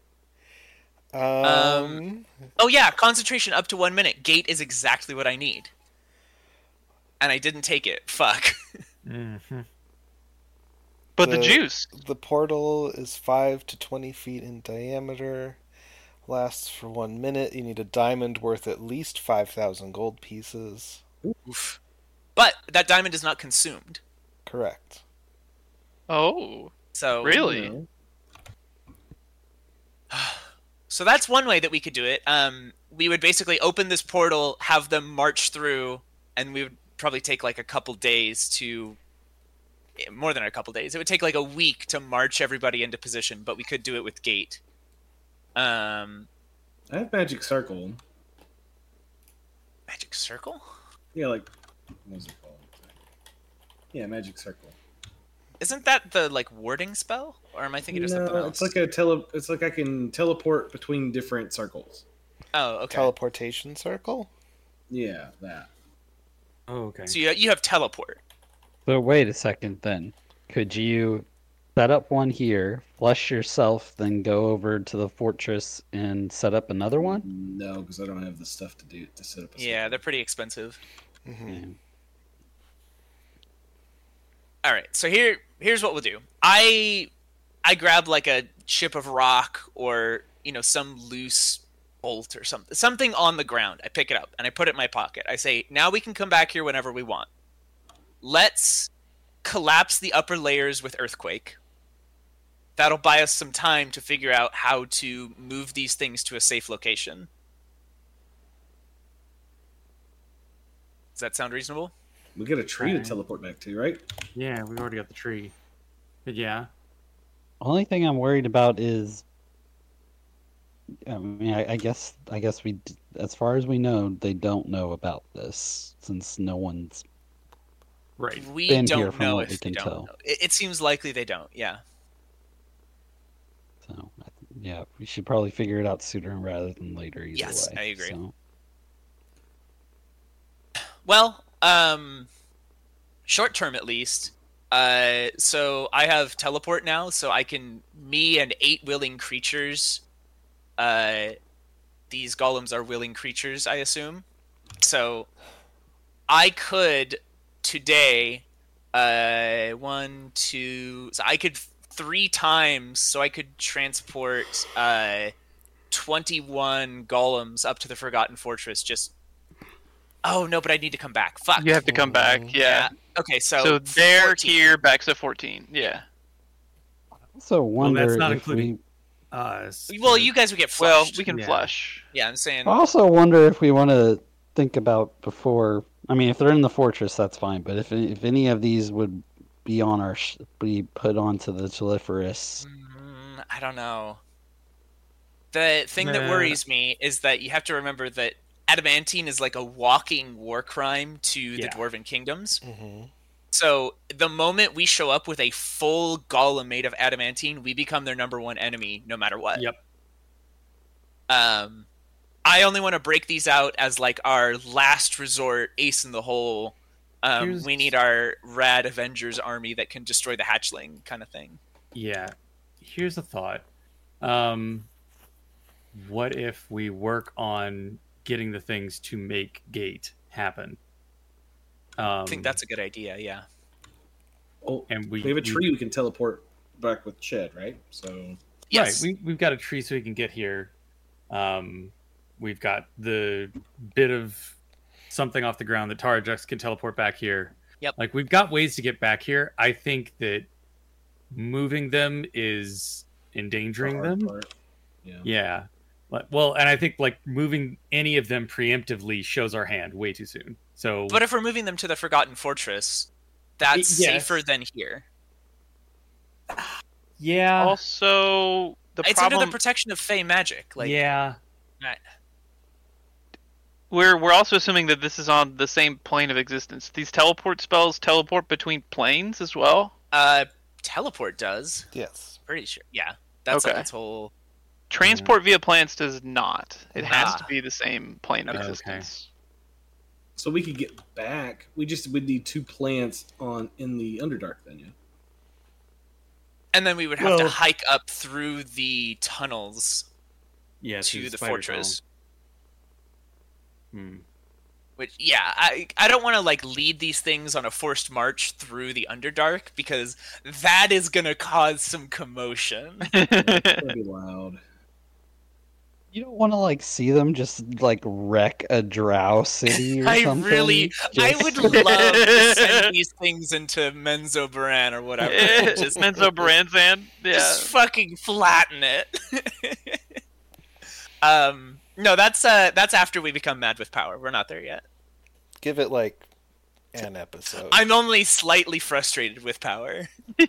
Um. Oh yeah, concentration up to one minute. Gate is exactly what I need. And I didn't take it. Fuck. Mm-hmm. but the The- juice. The portal is five to twenty feet in diameter. Lasts for one minute. You need a diamond worth at least five thousand gold pieces. Oof. But that diamond is not consumed. Correct. Oh, So really? You know, So that's one way that we could do it. Um, we would basically open this portal, have them march through, and we would probably take like a couple days to, more than a couple days. It would take like a week to march everybody into position, but we could do it with gate. Um, I have magic circle. magic circle? Yeah, like what was it called? Yeah, magic circle. Isn't that the like warding spell, or am I thinking of something No, else? it's like a tele. It's like I can teleport between different circles. oh, okay. Teleportation circle? Yeah, that. Oh, okay. So you you have teleport. So wait a second then. Could you set up one here, flush yourself, then go over to the fortress and set up another one? No, because I don't have the stuff to do to set up. A Yeah, second. they're pretty expensive. Mm-hmm. Yeah. All right, so here here's what we'll do. I I grab like a chip of rock or you know some loose bolt or something something on the ground. I pick it up and I put it in my pocket. I say, now we can come back here whenever we want. Let's collapse the upper layers with earthquake. That'll buy us some time to figure out how to move these things to a safe location. Does that sound reasonable? We get a tree Alright. to teleport back to, right? Yeah, we've already got the tree. But yeah. Only thing I'm worried about is, I mean, I, I guess, I guess we, d- as far as we know, they don't know about this since no one's. Right. We Been here don't from know what if we they can don't. tell. know. It, it seems likely they don't. Yeah. So, I th- yeah, we should probably figure it out sooner rather than later. Either Yes, way. I agree. So, Well, um, short term at least. Uh, so I have teleport now, so I can me and eight willing creatures. Uh, these golems are willing creatures, I assume. So I could today, uh, one, two. So I could three times. So I could transport uh, twenty-one golems up to the Forgotten Fortress. Just oh no, but I need to come back. Fuck. You have to come back. Yeah. Okay, so So there, fourteen. here, back to fourteen. Yeah. I also wonder that's not if including- we. Uh, Well, for- you guys would get Well, flushed. we can Yeah. flush. Yeah, I'm saying. I also wonder if we want to think about before. I mean, if they're in the fortress, that's fine. But if if any of these would be on our sh- be put onto the Telephorus, Mm, I don't know. The thing that Nah. worries me is that you have to remember that adamantine is like a walking war crime to the Yeah. Dwarven kingdoms. Mm-hmm. So the moment we show up with a full golem made of adamantine, we become their number one enemy, no matter what. Yep. Um, I only want to break these out as like our last resort, ace in the hole. Um, Here's- we need our rad Avengers army that can destroy the hatchling, kind of thing. Yeah. Here's a thought. Um, what if we work on getting the things to make gate happen? Um, I think that's a good idea. Yeah. Oh, and we, we have a tree we can teleport back with Ched, right? So Yes. Right. We we've got a tree so we can get here. Um, we've got the bit of something off the ground that Tarajux can teleport back here. Yep. Like we've got ways to get back here. I think that moving them is endangering the hard them. part. Yeah. Yeah. But- Well, and I think like moving any of them preemptively shows our hand way too soon. So But if we're moving them to the Forgotten Fortress, that's Y- yes. safer than here. yeah, Also, the it's problem under the protection of Fey magic. Like, yeah, Right. we're we're also assuming that this is on the same plane of existence. These teleport spells teleport between planes as well. uh, teleport does. Yes. Pretty sure. Yeah, that's Okay. its whole. Transport via plants does not. It has Ah. to be the same plane of Okay. existence. So we could get back. We just would need two plants on in the Underdark then, yeah. And then we would have to Well- hike up through the tunnels yeah. to the Spider fortress. Tunnel. Hmm. Which, yeah, I I don't want to like lead these things on a forced march through the Underdark because that is gonna cause some commotion. That'd be loud. you don't want to like see them just like wreck a drow city or I something. really, I Just- would love to send these things into Menzo Baran or whatever. Just Menzo Baranzan. Yeah. Just fucking flatten it. um, no, that's uh, that's after we become mad with power. We're not there yet. Give it like an episode. I'm only slightly frustrated with power.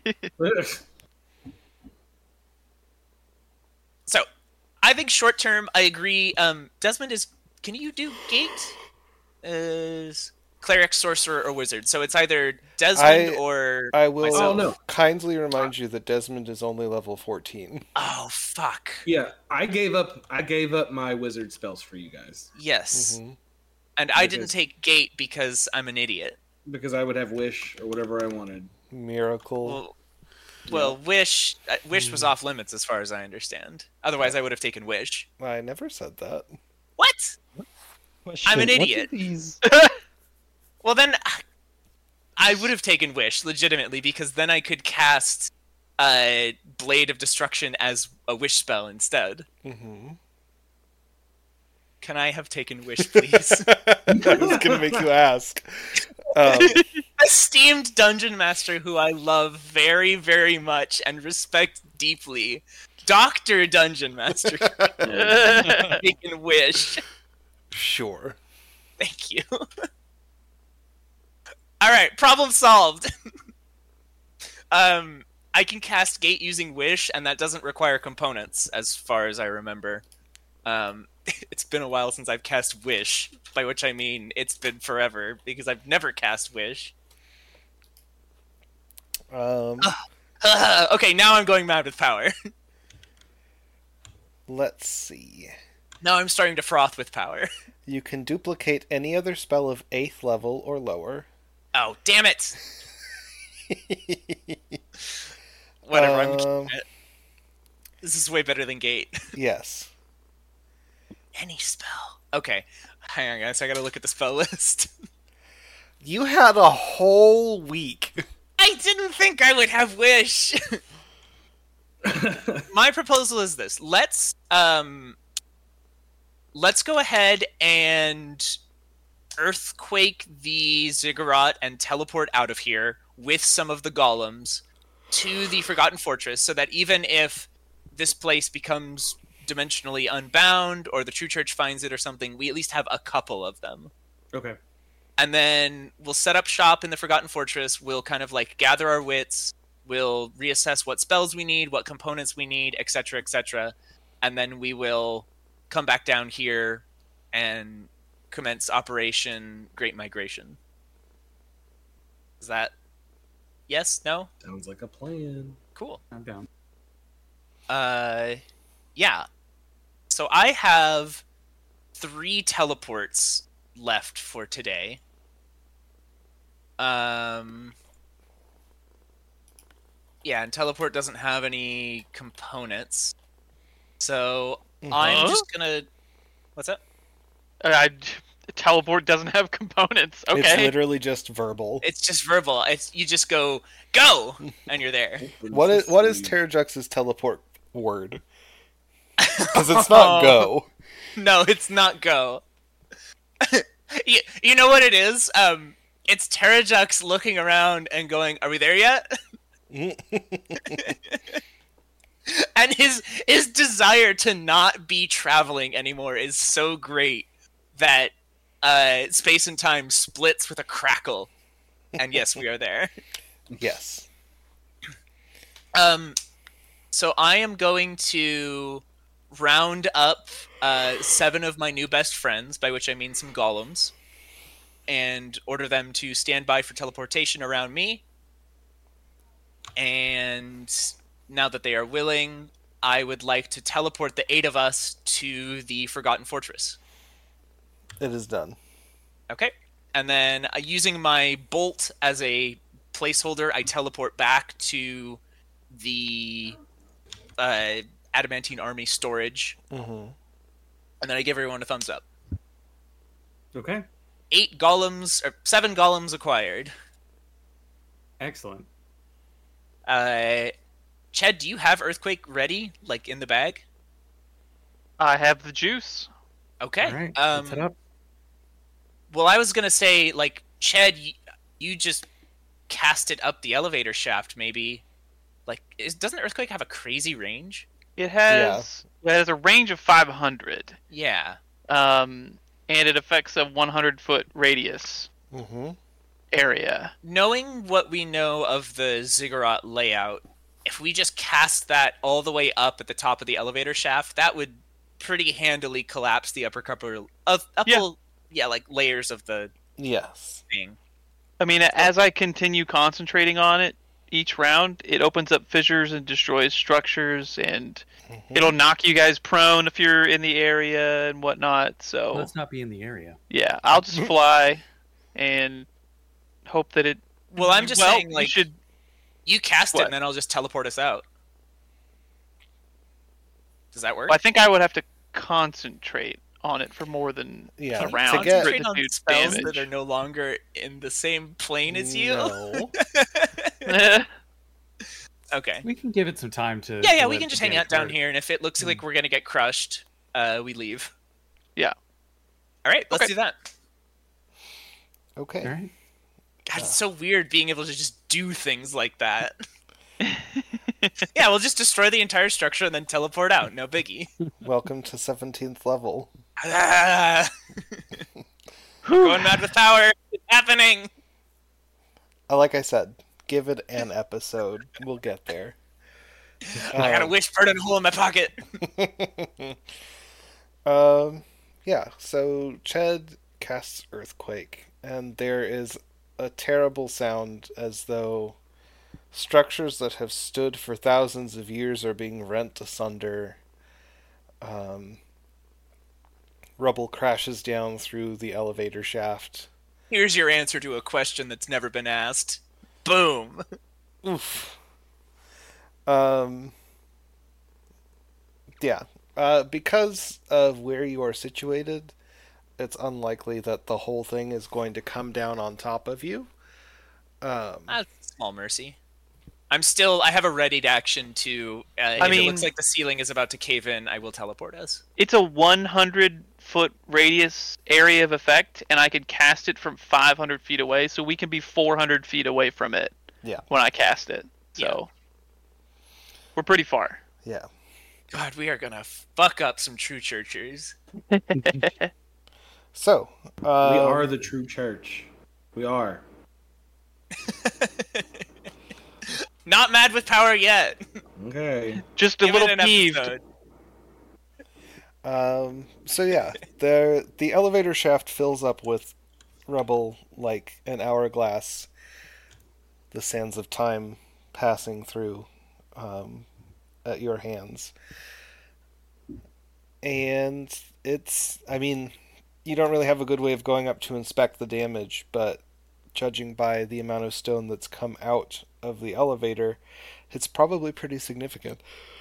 So, I think short term, I agree. Um, Desmond is. Can you do gate? Is cleric, sorcerer, or wizard? So it's either Desmond I- or I will myself. Oh, no. kindly remind you that Desmond is only level fourteen. Oh fuck. Yeah, I gave up. I gave up my wizard spells for you guys. Yes. Mhm. And I didn't Because- take gate because I'm an idiot. Because I would have wish or whatever I wanted. Miracle. Well, well wish uh, wish was Hmm. off limits as far as I understand. Otherwise, I would have taken wish. I never said that. What? Question, I'm an what do idiot. These... Well, then I would have taken wish legitimately because then I could cast uh, Blade of Destruction as a wish spell instead. Mm-hmm. Can I have taken wish, please? I was gonna make you ask. Um, Esteemed dungeon master who I love very, very much and respect deeply, Doctor Dungeon Master, taken wish. sure. Thank you. All right, problem solved. um, I can cast Gate using wish, and that doesn't require components, as far as I remember. Um, it's been a while since I've cast wish, by which I mean it's been forever because I've never cast wish. Um, Okay, now I'm going mad with power. let's see. Now I'm starting to froth with power. You can duplicate any other spell of eighth level or lower. Oh, damn it! Whatever, I'm Um, This is way better than Gate. yes. Any spell. Okay. Hang on, guys. I gotta look at the spell list. You had a whole week. I didn't think I would have Wish! My proposal is this. Let's, um... Let's go ahead and Earthquake the Ziggurat and teleport out of here with some of the golems to the Forgotten Fortress so that even if this place becomes dimensionally unbound or the True Church finds it or something, we at least have a couple of them. Okay. And then we'll set up shop in the Forgotten Fortress. We'll kind of like gather our wits. We'll reassess what spells we need, what components we need, et cetera, et cetera. And then we will come back down here and commence Operation Great Migration. Is that yes? No? Sounds like a plan. Cool. I'm down. Uh, yeah. So I have three teleports left for today. Um, yeah, and teleport doesn't have any components. So I'm Huh? just gonna. What's up? I, teleport doesn't have components. It's Okay. literally just verbal. It's just verbal. It's you just go go and you're there. What is what is Terrajux's teleport word? Because it's not go. No, it's not go. you, you know what it is? Um, it's Terrajux looking around and going, "Are we there yet?" And his his desire to not be traveling anymore is so great that uh, space and time splits with a crackle. And yes, we are there. Yes. Um, so I am going to round up uh, seven of my new best friends, by which I mean some golems, and order them to stand by for teleportation around me. And now that they are willing, I would like to teleport the eight of us to the Forgotten Fortress. It is done. Okay. And then uh, using my bolt as a placeholder, I teleport back to the uh, Adamantine Army storage. Mm-hmm. And then I give everyone a thumbs up. Okay. Eight golems, or seven golems acquired. Excellent. Uh, Ched, do you have Earthquake ready, like in the bag? I have the juice. Okay. All right. Um, let's head up. well, I was gonna say, like, Ched, you, you just cast it up the elevator shaft, maybe. Like, is, doesn't Earthquake have a crazy range? It has it has a range of five hundred. Yeah. Um, and it affects a one hundred foot radius Mm-hmm. area. Knowing what we know of the Ziggurat layout, if we just cast that all the way up at the top of the elevator shaft, that would pretty handily collapse the upper couple, uh, upper, Yeah. yeah, like layers of the Yes. thing. I mean, as I continue concentrating on it, each round, it opens up fissures and destroys structures, and Mhm. it'll knock you guys prone if you're in the area and whatnot. So Let's not be in the area. yeah, I'll just fly and hope that it. Well, I'm just well, saying, you like, should. you cast it, What? and then I'll just teleport us out. Does that work? Well, I think I would have to concentrate on it for more than Yeah, a to round get- for it Concentrate to on do spells damage. that are no longer in the same plane as you. No. Eh, Okay. We can give it some time to. Yeah, yeah, to we let can just the hang game out down work. here, and if it looks like we're gonna get crushed, uh, we leave. Yeah. All right, let's Okay. do that. Okay. All right. God, it's so weird being able to just do things like that. Yeah, we'll just destroy the entire structure and then teleport out. No biggie. Welcome to seventeenth level. Ah. Going mad with power. It's happening. Uh, Like I said, give it an episode. We'll get there. I got a Um, wish burning hole in my pocket. um, yeah, so Ched casts Earthquake, and there is a terrible sound as though structures that have stood for thousands of years are being rent asunder. Um, rubble crashes down through the elevator shaft. Here's your answer to a question that's never been asked. Boom. Oof. Um, yeah. Uh, because of where you are situated, it's unlikely that the whole thing is going to come down on top of you. Um, Ah, small mercy. I'm still. I have a readied action to. Uh, if I it mean- looks like the ceiling is about to cave in, I will teleport us. It's a one hundred foot radius area of effect, and I could cast it from five hundred feet away, so we can be four hundred feet away from it. Yeah. When I cast it, so we're pretty far. yeah. God, we are gonna fuck up some true churchers. So, uh, we are the true church. We are. Not mad with power yet. Okay. Just a Give it little an peeved. episode. Um, so yeah, the the elevator shaft fills up with rubble like an hourglass. The sands of time passing through um, at your hands, and it's. I mean, you don't really have a good way of going up to inspect the damage, but judging by the amount of stone that's come out of the elevator, it's probably pretty significant.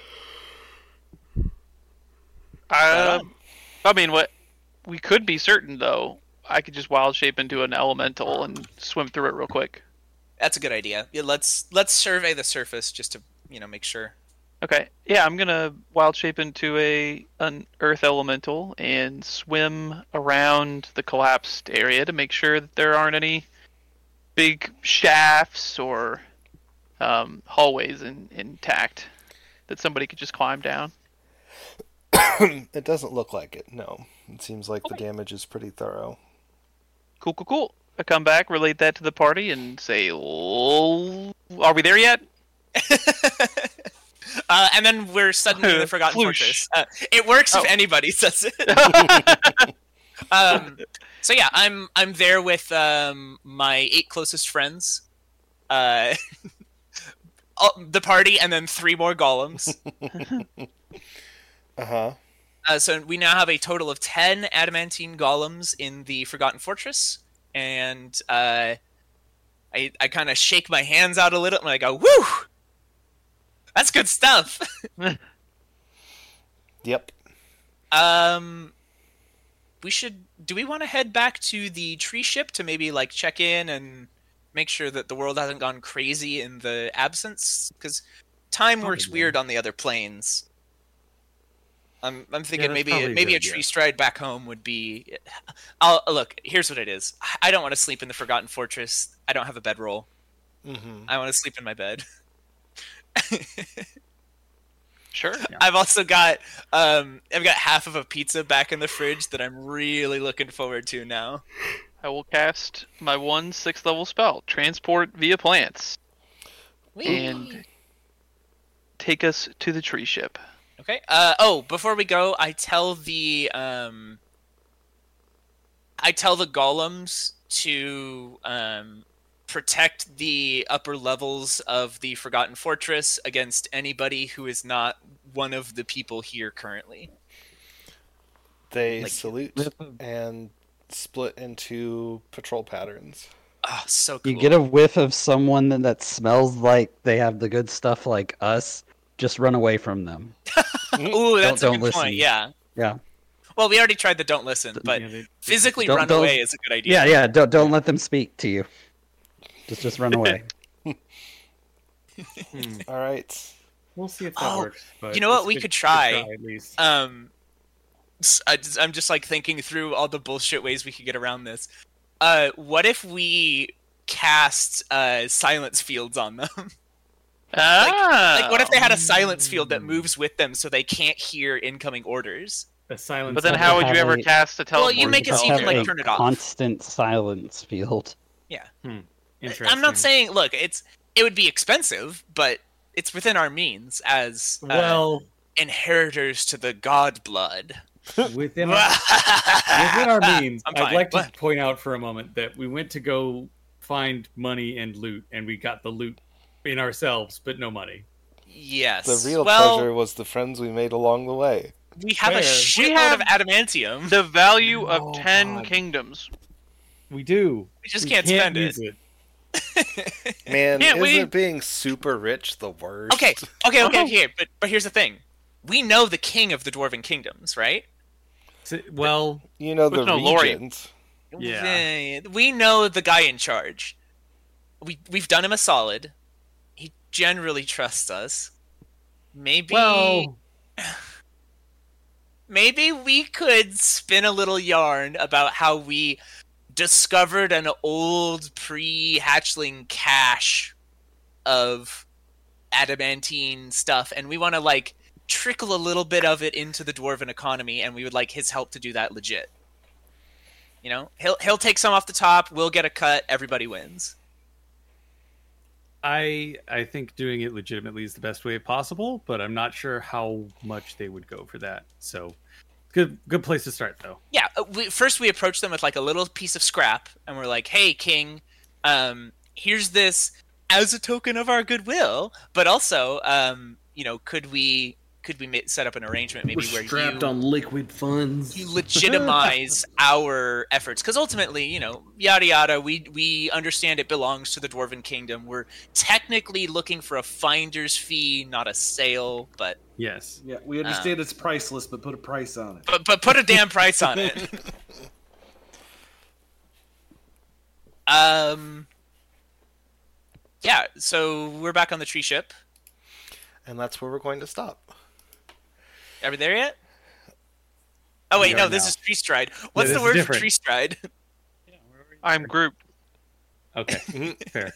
Uh, I mean, what we could be certain though, I could just wild shape into an elemental and swim through it real quick. That's a good idea. Yeah, let's let's survey the surface just to you know make sure. Okay, yeah, I'm gonna wild shape into a an earth elemental and swim around the collapsed area to make sure that there aren't any big shafts or um, hallways in, intact that somebody could just climb down. It doesn't look like it, no. It seems like the damage is pretty thorough. Cool, cool, cool. I come back, relate that to the party, and say, "Oh, are we there yet?" uh, and then we're suddenly in the Forgotten Floosh. Fortress. Uh, it works Oh. if anybody says it. um, so yeah, I'm I'm there with um, my eight closest friends, uh, all- the party, and then three more golems. Uh-huh. Uh, so we now have a total of ten adamantine golems in the Forgotten Fortress, and uh, I I kind of shake my hands out a little, and I go, "Woo, that's good stuff." Yep. um, we should. Do we want to head back to the tree ship to maybe like check in and make sure that the world hasn't gone crazy in the absence? Because time works Probably. weird on the other planes. I'm, I'm thinking that's maybe probably a maybe good a tree idea. stride back home would be. I'll look. Here's what it is. I don't want to sleep in the Forgotten Fortress. I don't have a bedroll. Mm-hmm. I want to sleep in my bed. Sure. I've also got um I've got half of a pizza back in the fridge that I'm really looking forward to now. I will cast my one sixth level spell, Transport via Plants, and take us to the tree ship. Okay. Uh oh, before we go, I tell the um I tell the golems to um protect the upper levels of the Forgotten Fortress against anybody who is not one of the people here currently. They Like- salute and split into patrol patterns. Oh, so cool. You get a whiff of someone that, that smells like they have the good stuff like us. Just run away from them. Ooh, that's Don't- a don't good point. listen. Yeah. Yeah. Well, we already tried the don't listen, but Yeah, they- physically Don't- run don't- away is a good idea. Yeah, yeah. Don't don't let them speak to you. Just just run away. Hmm. All right. We'll see if that Oh, works. But you know what? it's We good- could good try. at least. Um, s- I, am just like thinking through all the bullshit ways we could get around this. Uh, what if we cast uh silence fields on them? Ah, Like, what if they had a silence field that moves with them so they can't hear incoming orders? A silence. But then, Have how to would you have ever a- cast a teleport? Well, you make it Just so you have can, like, a turn it off. constant silence field. Interesting. I'm not saying, look, it's it would be expensive, but it's within our means as uh, Well, inheritors to the god blood. within our, within our means, I'm I'd fine. like to What? point out for a moment that we went to go find money and loot, and we got the loot in ourselves, but no money. Yes. The real well, treasure was the friends we made along the way. we have a Fair. shitload We have- of adamantium. The value of Oh, ten God. kingdoms. We do. We just can't spend it. use it. Man, Can't we- isn't being super rich the worst? Okay, okay, okay, Oh. okay. But but here's the thing: we know the king of the Dwarven kingdoms, right? So- Well, You know the With no Lorien. regent. Yeah. Eh, We know the guy in charge. We we've done him a solid. He generally trusts us. Maybe well, maybe we could spin a little yarn about how we discovered an old pre-hatchling cache of adamantine stuff, and we want to like trickle a little bit of it into the dwarven economy, and we would like his help to do that legit. You know, he'll he'll take some off the top. We'll get a cut. Everybody wins. I I think doing it legitimately is the best way possible, but I'm not sure how much they would go for that. So, good good place to start though. Yeah. uh, We, first, we approach them with like a little piece of scrap, and we're like, "Hey, King, um, here's this as a token of our goodwill, but also, um, you know, could we could we ma- set up an arrangement maybe We're where strapped you on liquid funds. you legitimize our efforts? Because ultimately, you know, yada yada. We we understand it belongs to the Dwarven Kingdom. We're technically looking for a finder's fee, not a sale, but Yes. Yeah, we understand it's priceless, but put a price on it. but but put a damn price on it." Um. Yeah, so we're back on the tree ship. And that's where we're going to stop. Are we there yet? Oh wait, We no, are this now. is tree stride. What's this the is word different. for tree stride? I'm Groot. Okay. Fair.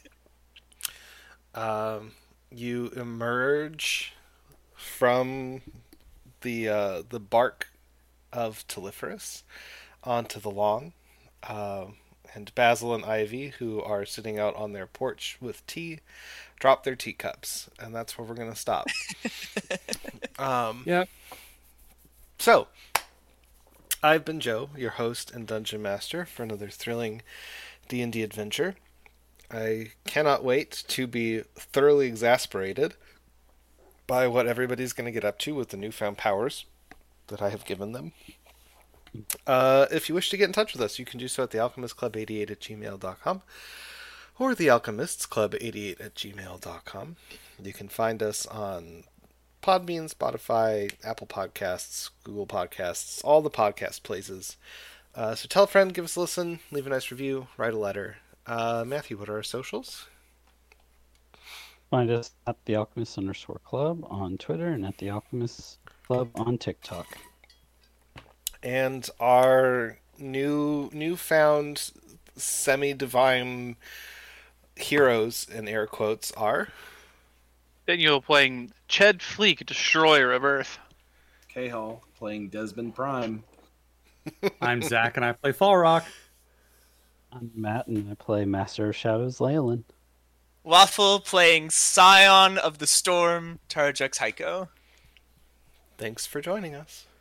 Um, you emerge from the uh, the bark of Telephorus onto the lawn, um, and Basil and Ivy, who are sitting out on their porch with tea, drop their teacups, and that's where we're gonna stop. um, Yep. So, I've been Joe, your host and dungeon master for another thrilling D and D adventure. I cannot wait to be thoroughly exasperated by what everybody's going to get up to with the newfound powers that I have given them. Uh, if you wish to get in touch with us, you can do so at the alchemist club eighty-eight at gmail dot com or the alchemists club eighty-eight at gmail dot com. You can find us on Podbean, Spotify, Apple Podcasts, Google Podcasts, all the podcast places. Uh, so tell a friend, give us a listen, leave a nice review, write a letter. Uh, Matthew, what are our socials? Find us at the Alchemist underscore club on Twitter and at the Alchemist Club on TikTok. And our new newfound semi-divine heroes, in air quotes, are... Daniel playing Ched Fleek, Destroyer of Earth. K-Hall playing Desmond Prime. I'm Zach and I play Fall Rock. I'm Matt and I play Master of Shadows Leyland. Waffle playing Scion of the Storm, Tarjux Heiko. Thanks for joining us.